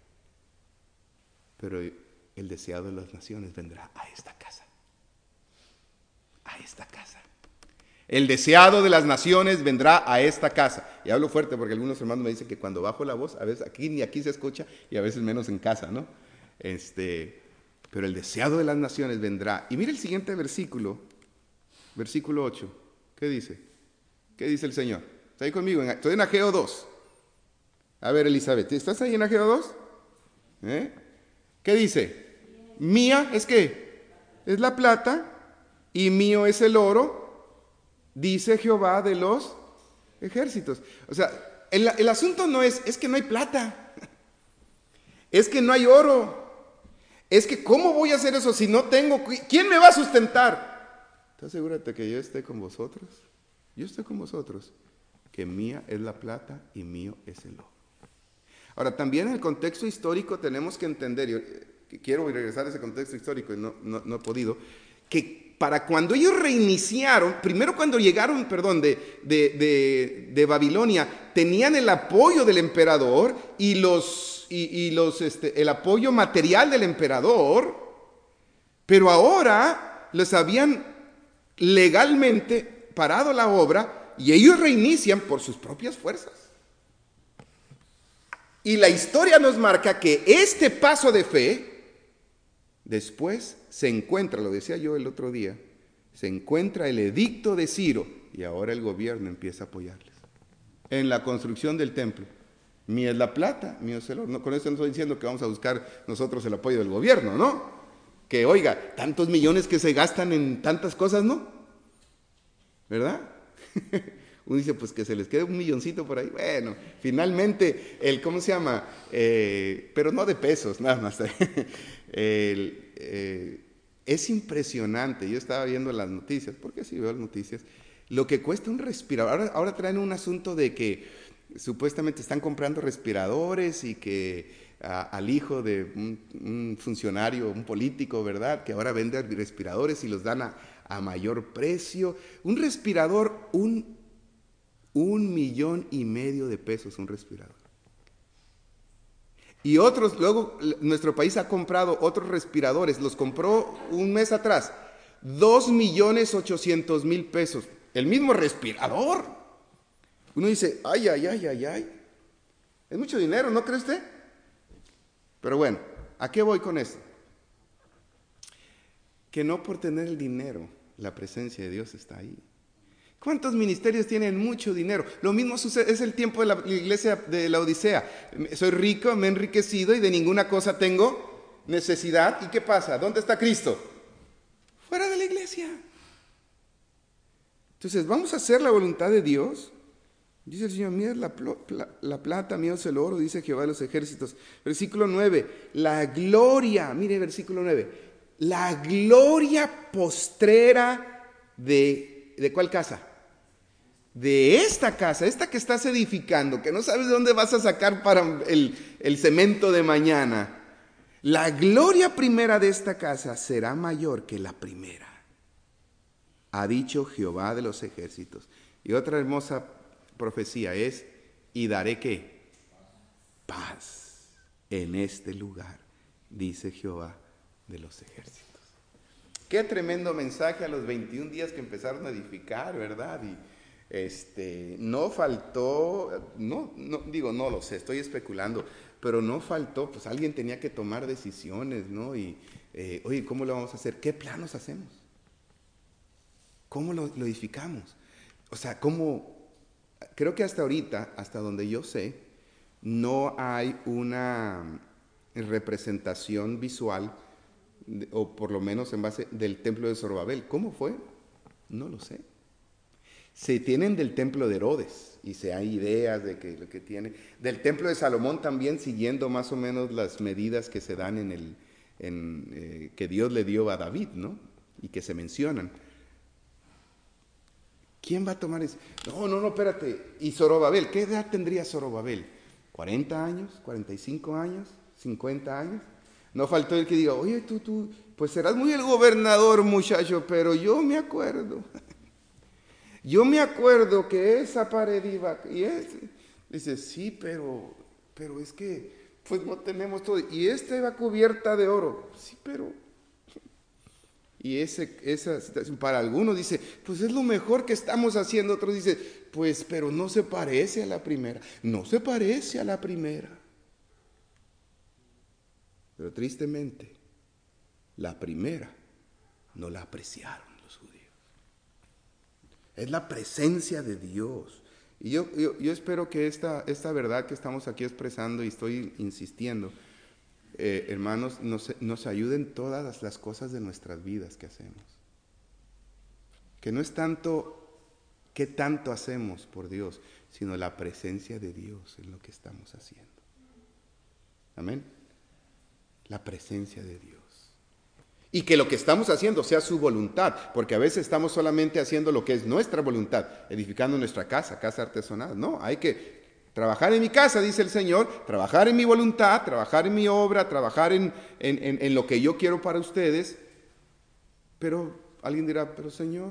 Pero el deseado de las naciones vendrá a esta casa. A esta casa. El deseado de las naciones vendrá a esta casa. Y hablo fuerte porque algunos hermanos me dicen que cuando bajo la voz, a veces aquí ni aquí se escucha y a veces menos en casa, ¿no? Este, pero el deseado de las naciones vendrá. Y mire el siguiente versículo, versículo ocho. ¿Qué dice? ¿Qué dice el Señor? ¿Está ahí conmigo? Estoy en Ageo dos. A ver, Elizabeth, ¿estás ahí en Ageo dos? ¿Eh? ¿Qué dice? Mía es qué? Es la plata y mío es el oro, dice Jehová de los ejércitos. O sea, el, el asunto no es, es que no hay plata, es que no hay oro, es que ¿cómo voy a hacer eso si no tengo? ¿Quién me va a sustentar? Tú asegúrate que yo esté con vosotros, yo estoy con vosotros, que mía es la plata y mío es el oro. Ahora, también en el contexto histórico tenemos que entender, yo quiero regresar a ese contexto histórico y no, no, no he podido, que para cuando ellos reiniciaron, primero cuando llegaron, perdón, de, de, de, de Babilonia, tenían el apoyo del emperador y, los, y, y los, este, el apoyo material del emperador, pero ahora les habían legalmente parado la obra y ellos reinician por sus propias fuerzas. Y la historia nos marca que este paso de fe después se encuentra, lo decía yo el otro día, se encuentra el edicto de Ciro y ahora el gobierno empieza a apoyarles en la construcción del templo. Mía es la plata, mío es el oro. No, con esto no estoy diciendo que vamos a buscar nosotros el apoyo del gobierno, ¿no? Que oiga, tantos millones que se gastan en tantas cosas, ¿no? ¿Verdad? Uno dice, pues que se les quede un milloncito por ahí. Bueno, finalmente, el, ¿cómo se llama? Eh, pero no de pesos, nada más. el, eh, es impresionante. Yo estaba viendo las noticias, porque sí veo las noticias, lo que cuesta un respirador. Ahora, ahora traen un asunto de que supuestamente están comprando respiradores y que a, al hijo de un, un funcionario, un político, ¿verdad? Que ahora vende respiradores y los dan a, a mayor precio. Un respirador, un Un millón y medio de pesos un respirador. Y otros, luego nuestro país ha comprado otros respiradores, los compró un mes atrás, dos millones ochocientos mil pesos. El mismo respirador. Uno dice, ay, ay, ay, ay, ay. Es mucho dinero, ¿no cree usted? Pero bueno, ¿a qué voy con esto? Que no por tener el dinero, la presencia de Dios está ahí. ¿Cuántos ministerios tienen mucho dinero? Lo mismo sucede, es el tiempo de la iglesia de la Odisea. Soy rico, me he enriquecido y de ninguna cosa tengo necesidad. ¿Y qué pasa? ¿Dónde está Cristo? Fuera de la iglesia. Entonces, ¿vamos a hacer la voluntad de Dios? Dice el Señor, mira la, la, la plata, mío es el oro, dice Jehová de los ejércitos. Versículo nueve, la gloria, mire versículo nueve, la gloria postrera de, ¿de cuál casa? De esta casa, esta que estás edificando, que no sabes de dónde vas a sacar para el, el cemento de mañana. La gloria primera de esta casa será mayor que la primera, ha dicho Jehová de los ejércitos. Y otra hermosa profecía es, y daré ¿qué? Paz en este lugar, dice Jehová de los ejércitos. Qué tremendo mensaje a los veintiún días que empezaron a edificar, ¿verdad? Y Este, no faltó, no, no, digo, no lo sé, estoy especulando, pero no faltó, pues alguien tenía que tomar decisiones, ¿no? Y, eh, oye, ¿cómo lo vamos a hacer? ¿Qué planos hacemos? ¿Cómo lo, lo edificamos? O sea, ¿cómo? Creo que hasta ahorita, hasta donde yo sé, no hay una representación visual, o por lo menos en base del templo de Zorobabel. ¿Cómo fue? No lo sé. Se tienen del templo de Herodes y se hay ideas de que lo que tiene del templo de Salomón también, siguiendo más o menos las medidas que se dan en el en, eh, que Dios le dio a David, ¿no? Y que se mencionan. ¿Quién va a tomar eso? No, no, no, espérate. ¿Y Zorobabel? ¿Qué edad tendría Zorobabel? ¿cuarenta años? ¿cuarenta y cinco años? ¿cincuenta años? No faltó el que diga, oye, tú, tú, pues serás muy el gobernador, muchacho, pero yo me acuerdo. Yo me acuerdo que esa pared iba, y es, dice, sí, pero, pero es que, pues no tenemos todo, y esta iba cubierta de oro, sí, pero, Y ese, esa situación para algunos dice, pues es lo mejor que estamos haciendo. Otros dicen, pues pero no se parece a la primera. No se parece a la primera. Pero tristemente, la primera no la apreciaron los judíos. Es la presencia de Dios. Y yo, yo, yo espero que esta, esta verdad que estamos aquí expresando y estoy insistiendo, eh, hermanos, nos, nos ayuden todas las cosas de nuestras vidas que hacemos. Que no es tanto qué tanto hacemos por Dios, sino la presencia de Dios en lo que estamos haciendo. Amén. La presencia de Dios. Y que lo que estamos haciendo sea su voluntad, porque a veces estamos solamente haciendo lo que es nuestra voluntad, edificando nuestra casa, casa artesanal. No, hay que trabajar en mi casa, dice el Señor, trabajar en mi voluntad, trabajar en mi obra, trabajar en, en, en, en lo que yo quiero para ustedes. Pero alguien dirá, pero Señor,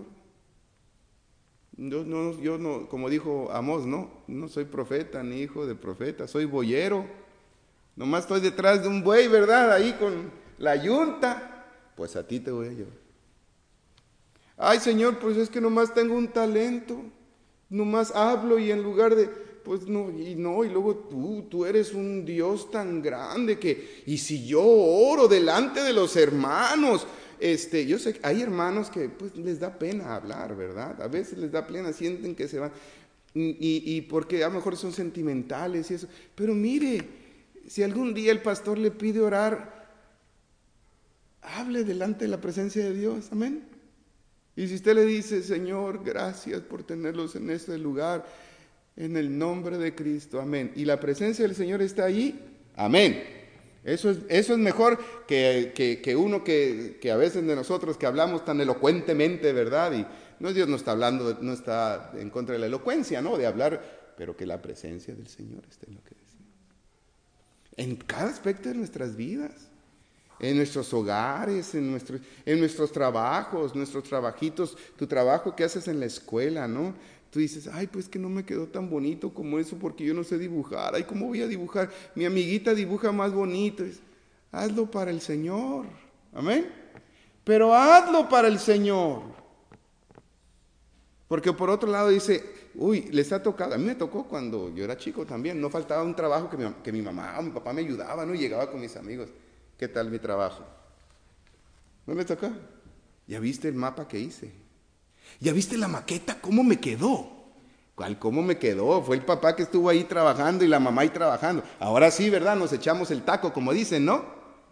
yo no, yo no, como dijo Amós, no, no soy profeta ni hijo de profeta, soy boyero. Nomás estoy detrás de un buey, ¿verdad? Ahí con la yunta. Pues a ti te voy a llevar. Ay, Señor, pues es que nomás tengo un talento. Nomás hablo y en lugar de, pues no, y no, y luego tú, tú eres un Dios tan grande que, y si yo oro delante de los hermanos, este, yo sé que hay hermanos que pues les da pena hablar, ¿verdad? A veces les da pena, sienten que se van, y, y, y porque a lo mejor son sentimentales y eso. Pero mire, si algún día el pastor le pide orar, hable delante de la presencia de Dios, amén. Y si usted le dice, Señor, gracias por tenerlos en este lugar, en el nombre de Cristo, amén. Y la presencia del Señor está ahí, amén. Eso es, eso es mejor que, que, que uno que, que a veces de nosotros que hablamos tan elocuentemente, ¿verdad? Y no, Dios no está hablando, no está en contra de la elocuencia, ¿no? De hablar, pero que la presencia del Señor esté en lo que decimos. En cada aspecto de nuestras vidas. En nuestros hogares, en nuestros, en nuestros trabajos, nuestros trabajitos, tu trabajo que haces en la escuela, ¿no? Tú dices, ay, pues que no me quedó tan bonito como eso porque yo no sé dibujar. Ay, ¿cómo voy a dibujar? Mi amiguita dibuja más bonito. Hazlo para el Señor, amén. Pero hazlo para el Señor. Porque por otro lado dice, uy, les ha tocado, a mí me tocó cuando yo era chico también, no faltaba un trabajo que mi, que mi mamá o mi papá me ayudaba, ¿no? Y llegaba con mis amigos. ¿Qué tal mi trabajo? ¿No le tocó? ¿Ya viste el mapa que hice? ¿Ya viste la maqueta? ¿Cómo me quedó? ¿Cuál cómo me quedó? Fue el papá que estuvo ahí trabajando y la mamá ahí trabajando. Ahora sí, ¿verdad? Nos echamos el taco, como dicen, ¿no?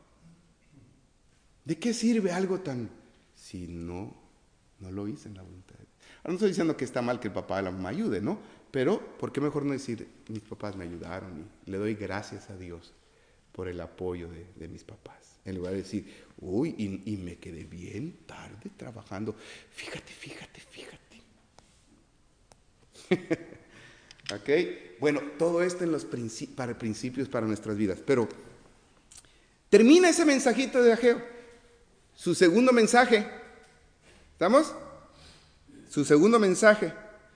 ¿De qué sirve algo tan... si no, no lo hice en la voluntad? Ahora no estoy diciendo que está mal que el papá y la mamá ayude, ¿no? Pero, ¿por qué mejor no decir, mis papás me ayudaron y le doy gracias a Dios por el apoyo de, de mis papás? En lugar de decir, uy, y, y me quedé bien tarde trabajando. Fíjate, fíjate, fíjate. ¿Ok? Bueno, todo esto en los principi- para principios para nuestras vidas. Pero termina ese mensajito de Ageo. Su segundo mensaje. ¿Estamos? Su segundo mensaje.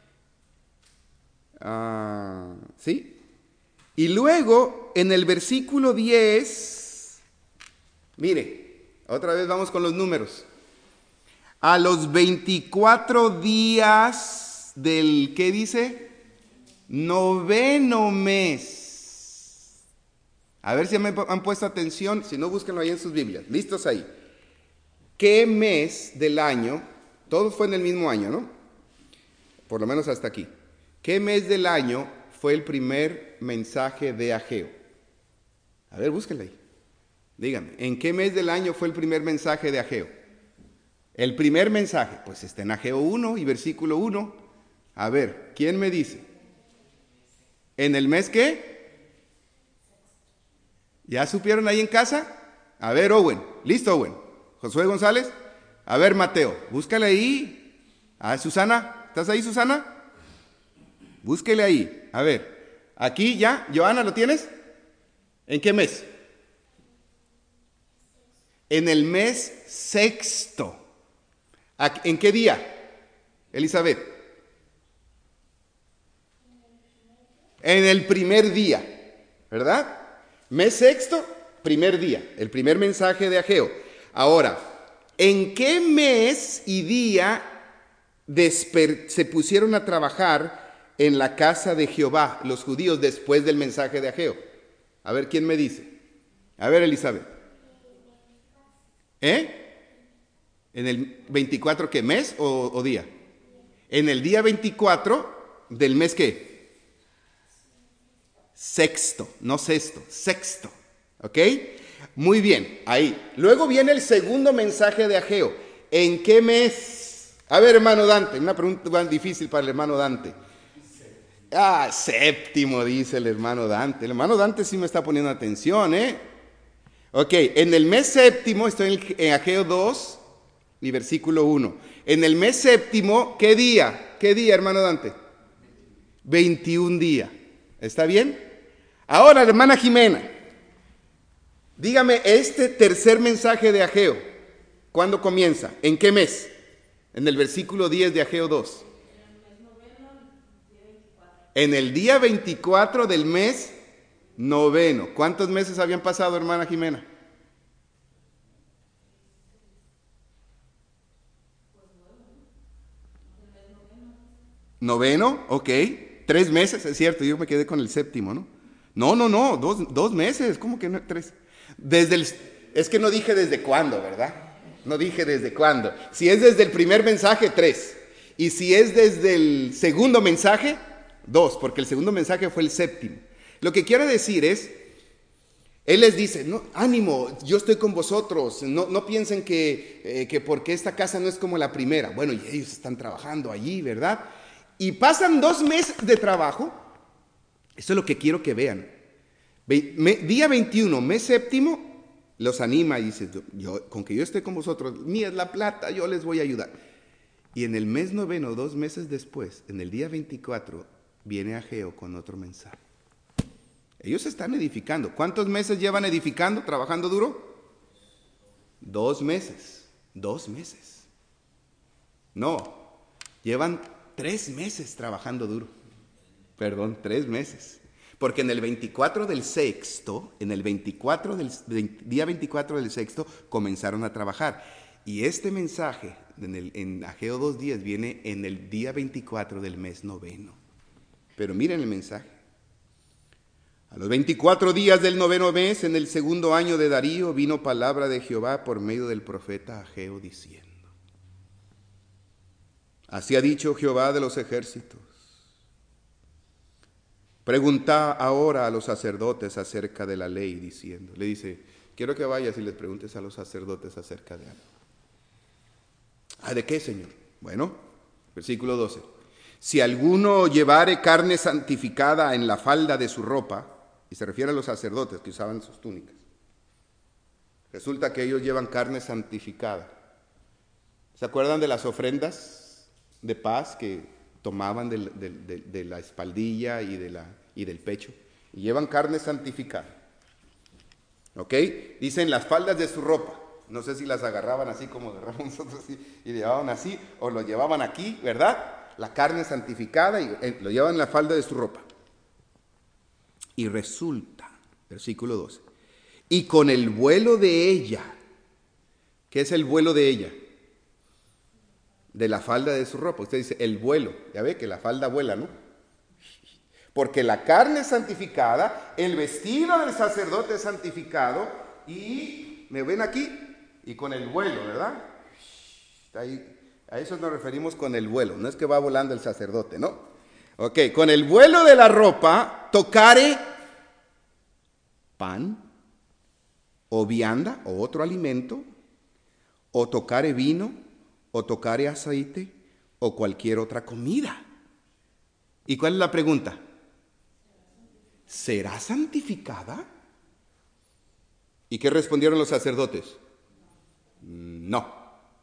Ah, ¿sí? Y luego, en el versículo diez, mire, otra vez vamos con los números. A los veinticuatro días del, ¿qué dice? Noveno mes. A ver si me han puesto atención, si no, búsquenlo ahí en sus Biblias. ¿Listos ahí? ¿Qué mes del año? Todo fue en el mismo año, ¿no? Por lo menos hasta aquí. ¿Qué mes del año fue el primer mensaje de Ageo? A ver, búsquenla ahí. Díganme, ¿en qué mes del año fue el primer mensaje de Ageo? El primer mensaje, pues está en Ageo uno y versículo uno. A ver, ¿quién me dice? ¿En el mes qué? ¿Ya supieron ahí en casa? A ver, Owen. ¿Listo, Owen? Josué González. A ver, Mateo, búscale ahí. Ah, Susana, ¿estás ahí, Susana? Búsquele ahí. A ver, aquí ya, Joana, ¿lo tienes? ¿En qué mes? En el mes sexto. ¿En qué día, Elizabeth? En el primer día, ¿verdad? Mes sexto, primer día, el primer mensaje de Ageo. Ahora, ¿En qué mes y día desper- se pusieron a trabajar en la casa de Jehová los judíos después del mensaje de Ageo? A ver, ¿quién me dice? A ver, Elizabeth. ¿Eh? ¿En el veinticuatro qué mes o, o día? En el día veinticuatro del mes ¿qué? Sexto, no sexto, sexto. ¿Ok? Muy bien, ahí. Luego viene el segundo mensaje de Ageo. ¿En qué mes? A ver, hermano Dante, una pregunta difícil para el hermano Dante. Ah, séptimo, dice el hermano Dante. El hermano Dante sí me está poniendo atención, ¿eh? Ok, en el mes séptimo, estoy en Ageo dos y versículo uno. En el mes séptimo, ¿qué día? ¿Qué día, hermano Dante? veintiún día. ¿Está bien? Ahora, hermana Jimena, dígame este tercer mensaje de Ageo. ¿Cuándo comienza? ¿En qué mes? En el versículo diez de Ageo dos. En el día veinticuatro del mes noveno. ¿Cuántos meses habían pasado, hermana Jimena? Noveno, ok. Tres meses, es cierto, yo me quedé con el séptimo, ¿no? No, no, no, dos, dos meses, ¿cómo que no? Tres. Desde el, es que no dije desde cuándo, ¿verdad? No dije desde cuándo. Si es desde el primer mensaje, tres. Y si es desde el segundo mensaje, dos, porque el segundo mensaje fue el séptimo. Lo que quiero decir es, él les dice, no, ánimo, yo estoy con vosotros, no, no piensen que, eh, que porque esta casa no es como la primera. Bueno, y ellos están trabajando allí, ¿verdad? Y pasan dos meses de trabajo. Esto es lo que quiero que vean. Ve, me, día veintiuno, mes séptimo, los anima y dice, yo, con que yo esté con vosotros, mía es la plata, yo les voy a ayudar. Y en el mes noveno, dos meses después, en el día veinticuatro, viene Ageo con otro mensaje. Ellos están edificando. ¿Cuántos meses llevan edificando, trabajando duro? Dos meses. Dos meses. No, llevan tres meses trabajando duro. Perdón, tres meses. Porque en el veinticuatro del sexto, en el veinticuatro del, día veinticuatro del sexto, comenzaron a trabajar. Y este mensaje en, el, en Ageo dos diez viene en el día veinticuatro del mes noveno. Pero miren el mensaje. A los veinticuatro días del noveno mes, en el segundo año de Darío, vino palabra de Jehová por medio del profeta Ageo diciendo: así ha dicho Jehová de los ejércitos. Pregunta ahora a los sacerdotes acerca de la ley, diciendo. Le dice, quiero que vayas y les preguntes a los sacerdotes acerca de algo. ¿Ah, de qué, Señor? Bueno, versículo doce. Si alguno llevare carne santificada en la falda de su ropa, y se refiere a los sacerdotes que usaban sus túnicas, resulta que ellos llevan carne santificada. ¿Se acuerdan de las ofrendas de paz que tomaban de, de, de, de la espaldilla y, de la, y del pecho? Y llevan carne santificada. ¿Ok? Dicen las faldas de su ropa. No sé si las agarraban así como agarramos nosotros así, y llevaban así, o lo llevaban aquí, ¿verdad? La carne santificada y eh, lo llevaban en la falda de su ropa. Y resulta, versículo doce, y con el vuelo de ella, ¿qué es el vuelo de ella? De la falda de su ropa. Usted dice, el vuelo, ya ve que la falda vuela, ¿no? Porque la carne es santificada, el vestido del sacerdote es santificado, y, ¿me ven aquí? Y con el vuelo, ¿verdad? Ahí, a eso nos referimos con el vuelo, no es que va volando el sacerdote, ¿no? Ok, con el vuelo de la ropa, tocare pan, o vianda, o otro alimento, o tocare vino, o tocare aceite, o cualquier otra comida. ¿Y cuál es la pregunta? ¿Será santificada? ¿Y qué respondieron los sacerdotes? No.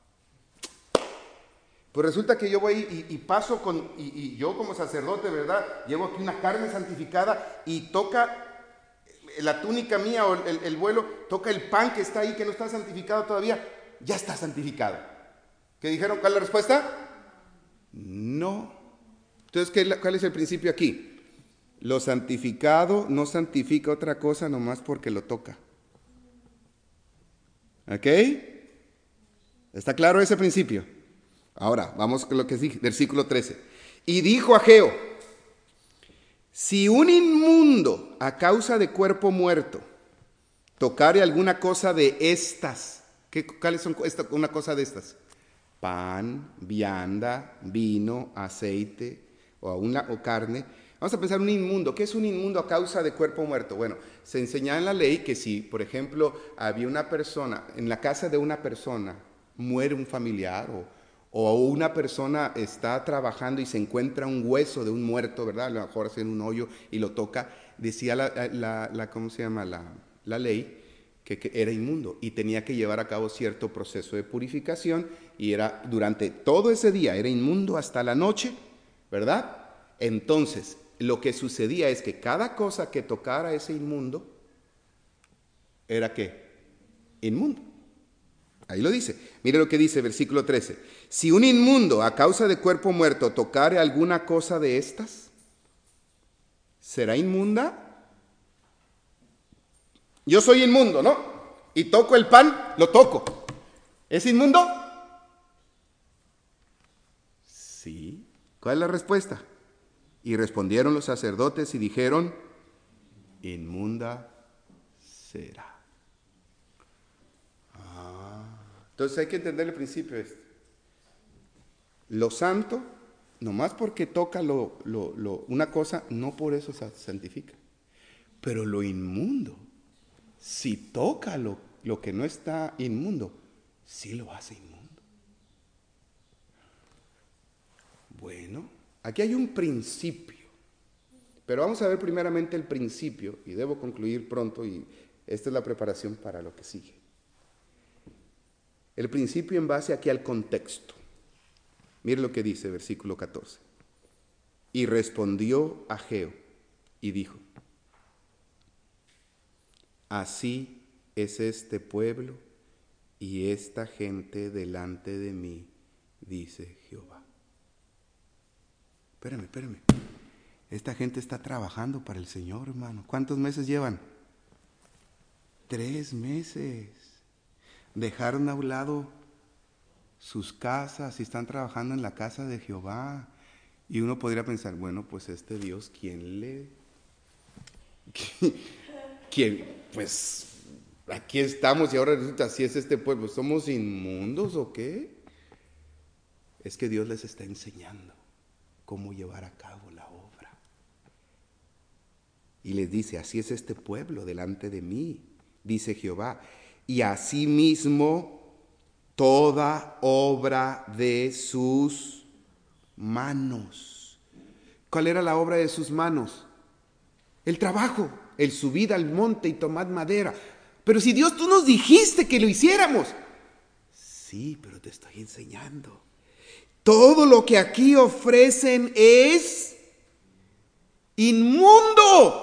Pues resulta que yo voy y, y paso con, y, y yo como sacerdote, ¿verdad? Llevo aquí una carne santificada y toca la túnica mía o el, el vuelo, toca el pan que está ahí, que no está santificado todavía, ya está santificado. ¿Qué dijeron? ¿Cuál es la respuesta? No. Entonces, ¿qué, ¿cuál es el principio aquí? Lo santificado no santifica otra cosa nomás porque lo toca. ¿Ok? ¿Está claro ese principio? Ahora, vamos con lo que dice, versículo trece. Y dijo Ageo, si un inmundo a causa de cuerpo muerto tocare alguna cosa de estas, ¿qué, ¿cuáles son esta, una cosa de estas? Pan, vianda, vino, aceite o, una, o carne. Vamos a pensar un inmundo. ¿Qué es un inmundo a causa de cuerpo muerto? Bueno, se enseñaba en la ley que si, por ejemplo, había una persona, en la casa de una persona muere un familiar o, o una persona está trabajando y se encuentra un hueso de un muerto, ¿verdad? A lo mejor hace un hoyo y lo toca, decía la, la, la ¿cómo se llama? La, la ley que, que era inmundo y tenía que llevar a cabo cierto proceso de purificación y era durante todo ese día, era inmundo hasta la noche, ¿verdad? Entonces, lo que sucedía es que cada cosa que tocara ese inmundo era ¿qué? Inmundo. Ahí lo dice. Mire lo que dice versículo trece. Si un inmundo a causa de cuerpo muerto tocare alguna cosa de estas, ¿será inmunda? Yo soy inmundo, ¿no? Y toco el pan, lo toco. ¿Es inmundo? Sí. ¿Cuál es la respuesta? Y respondieron los sacerdotes y dijeron, inmunda será. Entonces hay que entender el principio este. Lo santo, nomás porque toca lo, lo, lo, una cosa, no por eso se santifica. Pero lo inmundo, si toca lo, lo que no está inmundo, sí lo hace inmundo. Bueno, aquí hay un principio. Pero vamos a ver primeramente el principio, y debo concluir pronto, y esta es la preparación para lo que sigue. El principio en base aquí al contexto. Mire lo que dice, versículo catorce. Y respondió Ageo y dijo, así es este pueblo y esta gente delante de mí, dice Jehová. Espérame, espérame. Esta gente está trabajando para el Señor, hermano. ¿Cuántos meses llevan? Tres meses. Dejaron a un lado sus casas y están trabajando en la casa de Jehová. Y uno podría pensar, bueno, pues este Dios, ¿quién le...? ¿Quién? Pues aquí estamos y ahora resulta, si es este pueblo, ¿somos inmundos o qué? Es que Dios les está enseñando cómo llevar a cabo la obra. Y les dice, así es este pueblo delante de mí, dice Jehová. Y asimismo toda obra de sus manos. ¿Cuál era la obra de sus manos? El trabajo, el subir al monte y tomar madera. Pero si Dios, tú nos dijiste que lo hiciéramos. Sí, pero te estoy enseñando. Todo lo que aquí ofrecen es inmundo.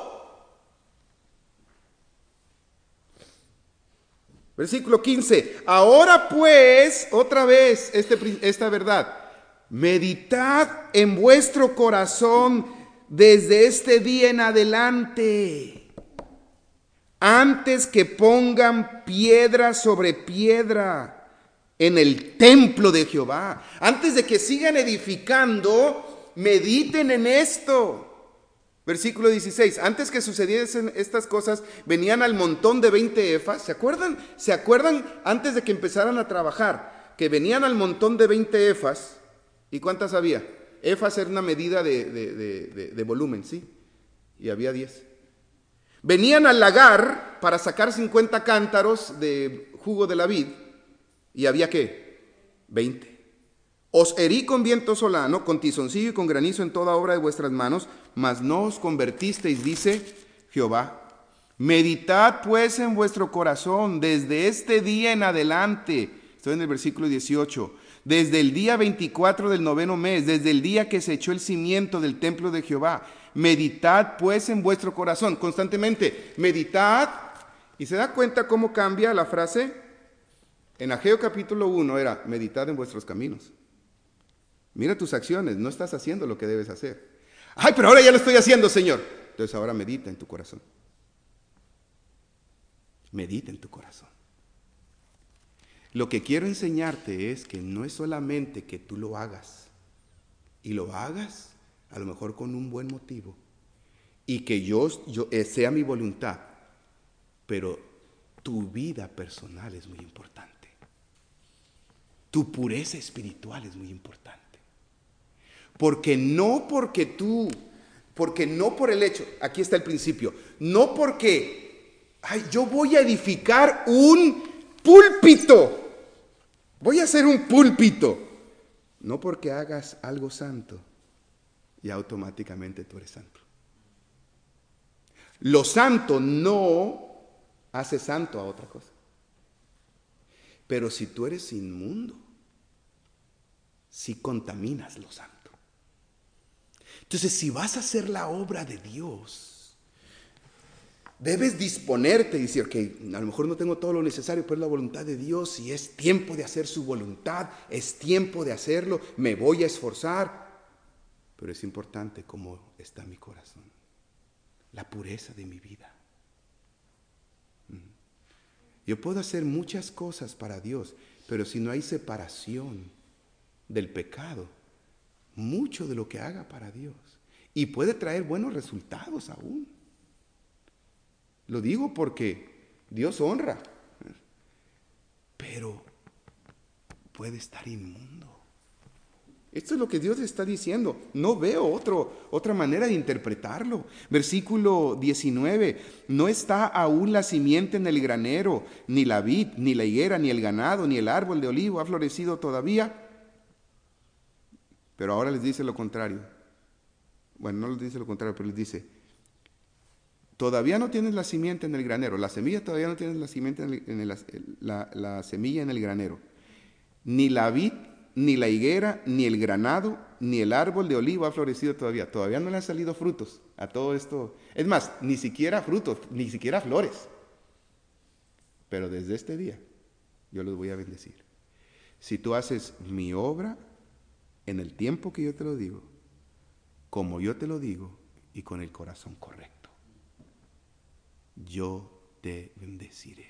Versículo quince. Ahora pues, otra vez, este, esta verdad. Meditad en vuestro corazón desde este día en adelante, antes que pongan piedra sobre piedra en el templo de Jehová. Antes de que sigan edificando, mediten en esto. Versículo dieciséis, antes que sucediesen estas cosas, venían al montón de veinte efas. ¿Se acuerdan? ¿Se acuerdan antes de que empezaran a trabajar? Que venían al montón de veinte efas. ¿Y cuántas había? Efas era una medida de, de, de, de, de volumen, ¿sí? Y había diez. Venían al lagar para sacar cincuenta cántaros de jugo de la vid. ¿Y había qué? veinte. Os herí con viento solano, con tizoncillo y con granizo en toda obra de vuestras manos, mas no os convertisteis, dice Jehová. Meditad pues en vuestro corazón desde este día en adelante. Estoy en el versículo dieciocho. Desde el día veinticuatro del noveno mes, desde el día que se echó el cimiento del templo de Jehová. Meditad pues en vuestro corazón, constantemente. Meditad. ¿Y se da cuenta cómo cambia la frase? En Ageo capítulo uno era, meditad en vuestros caminos. Mira tus acciones, no estás haciendo lo que debes hacer. Ay, pero ahora ya lo estoy haciendo, Señor. Entonces ahora medita en tu corazón. Medita en tu corazón. Lo que quiero enseñarte es que no es solamente que tú lo hagas, y lo hagas a lo mejor con un buen motivo, y que yo, yo eh, sea mi voluntad, pero tu vida personal es muy importante. Tu pureza espiritual es muy importante. Porque no porque tú, porque no por el hecho, aquí está el principio, no porque, ay, yo voy a edificar un púlpito, voy a hacer un púlpito, no porque hagas algo santo y automáticamente tú eres santo. Lo santo no hace santo a otra cosa. Pero si tú eres inmundo, sí contaminas lo santo. Entonces, si vas a hacer la obra de Dios, debes disponerte y decir, ok, a lo mejor no tengo todo lo necesario, pero es la voluntad de Dios y es tiempo de hacer su voluntad, es tiempo de hacerlo, me voy a esforzar. Pero es importante cómo está mi corazón, la pureza de mi vida. Yo puedo hacer muchas cosas para Dios, pero si no hay separación del pecado, mucho de lo que haga para Dios, y puede traer buenos resultados aún. Lo digo porque Dios honra, pero puede estar inmundo. Esto es lo que Dios está diciendo. No veo otro, otra manera de interpretarlo. Versículo diecinueve. No está aún la simiente en el granero, ni la vid, ni la higuera, ni el ganado, ni el árbol de olivo ha florecido todavía. Pero ahora les dice lo contrario. Bueno, no les dice lo contrario, pero les dice, todavía no tienes la simiente en el granero. La semilla todavía no tienes la simiente en, el, en el, la, la semilla en el granero. Ni la vid, ni la higuera, ni el granado, ni el árbol de olivo ha florecido todavía. Todavía no le han salido frutos a todo esto. Es más, ni siquiera frutos, ni siquiera flores. Pero desde este día yo los voy a bendecir. Si tú haces mi obra en el tiempo que yo te lo digo, como yo te lo digo y con el corazón correcto, yo te bendeciré.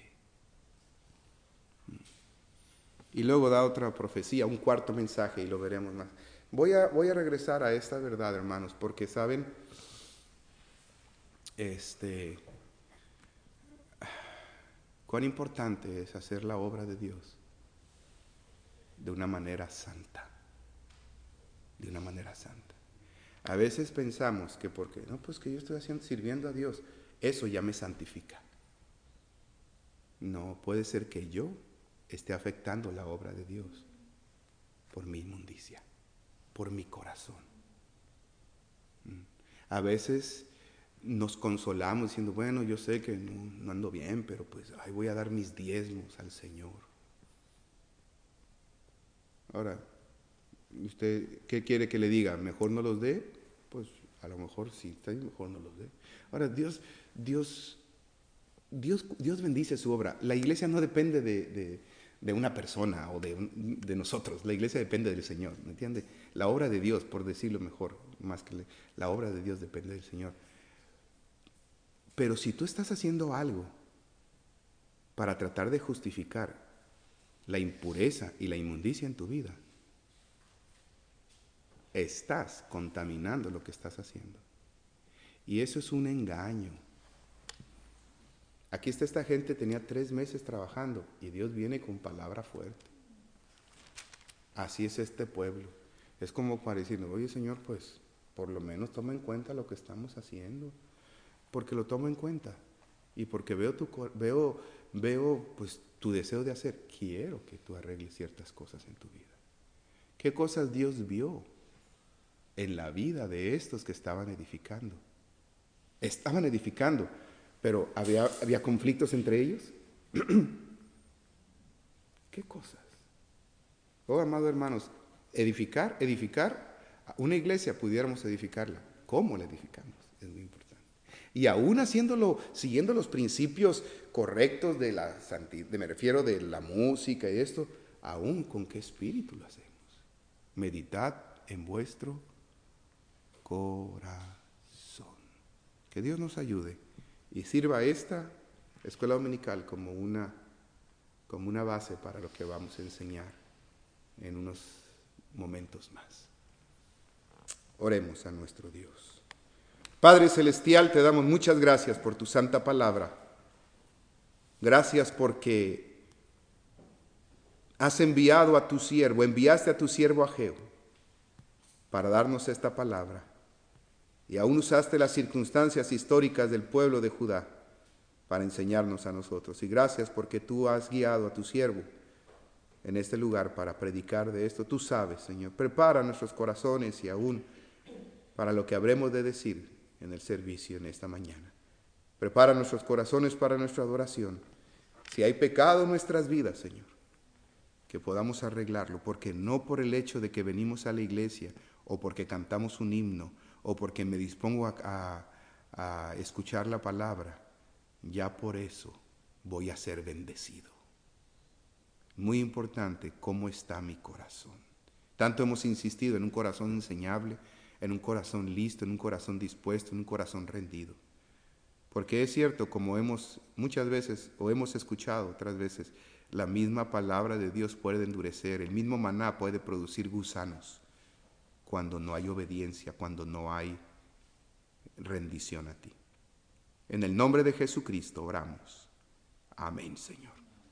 Y luego da otra profecía, un cuarto mensaje, y lo veremos más. Voy a, voy a regresar a esta verdad, hermanos, porque saben, este, cuán importante es hacer la obra de Dios de una manera santa, de una manera santa. A veces pensamos que porque, no, pues que yo estoy haciendo, sirviendo a Dios, eso ya me santifica. No, puede ser que yo esté afectando la obra de Dios por mi inmundicia, por mi corazón. A veces nos consolamos diciendo, bueno, yo sé que no, no ando bien, pero pues ay, voy a dar mis diezmos al Señor. Ahora, ¿usted qué quiere que le diga? ¿Mejor no los dé? Pues a lo mejor sí, está bien, mejor no los dé. Ahora, Dios, Dios, Dios, Dios bendice su obra. La iglesia no depende de, de, de una persona o de, de nosotros. La iglesia depende del Señor, ¿me entiende? La obra de Dios, por decirlo mejor, más que le, la obra de Dios depende del Señor. Pero si tú estás haciendo algo para tratar de justificar la impureza y la inmundicia en tu vida, estás contaminando lo que estás haciendo. Y eso es un engaño. Aquí está esta gente, tenía tres meses trabajando y Dios viene con palabra fuerte. Así es este pueblo. Es como para decirnos, oye Señor, pues por lo menos toma en cuenta lo que estamos haciendo. Porque lo tomo en cuenta y porque veo tu, veo, veo pues tu deseo de hacer. Quiero que tú arregles ciertas cosas en tu vida. ¿Qué cosas Dios vio en la vida de estos que estaban edificando? Estaban edificando, pero ¿había, había conflictos entre ellos? ¿Qué cosas? Oh, amados hermanos, edificar, edificar, una iglesia pudiéramos edificarla. ¿Cómo la edificamos? Es muy importante. Y aún haciéndolo, siguiendo los principios correctos de la santidad, me refiero de la música y esto, aún con qué espíritu lo hacemos. Meditad en vuestro corazón. Que Dios nos ayude y sirva esta escuela dominical como una, como una base para lo que vamos a enseñar en unos momentos más. Oremos a nuestro Dios. Padre Celestial, te damos muchas gracias por tu santa palabra. Gracias porque has enviado a tu siervo, enviaste a tu siervo Ageo para darnos esta palabra. Y aún usaste las circunstancias históricas del pueblo de Judá para enseñarnos a nosotros. Y gracias porque tú has guiado a tu siervo en este lugar para predicar de esto. Tú sabes, Señor, prepara nuestros corazones y aún para lo que habremos de decir en el servicio en esta mañana. Prepara nuestros corazones para nuestra adoración. Si hay pecado en nuestras vidas, Señor, que podamos arreglarlo, porque no por el hecho de que venimos a la iglesia o porque cantamos un himno o porque me dispongo a, a, a escuchar la palabra, ya por eso voy a ser bendecido. Muy importante cómo está mi corazón. Tanto hemos insistido en un corazón enseñable, en un corazón listo, en un corazón dispuesto, en un corazón rendido. Porque es cierto, como hemos muchas veces o hemos escuchado otras veces, la misma palabra de Dios puede endurecer, el mismo maná puede producir gusanos cuando no hay obediencia, cuando no hay rendición a ti. En el nombre de Jesucristo oramos. Amén, Señor.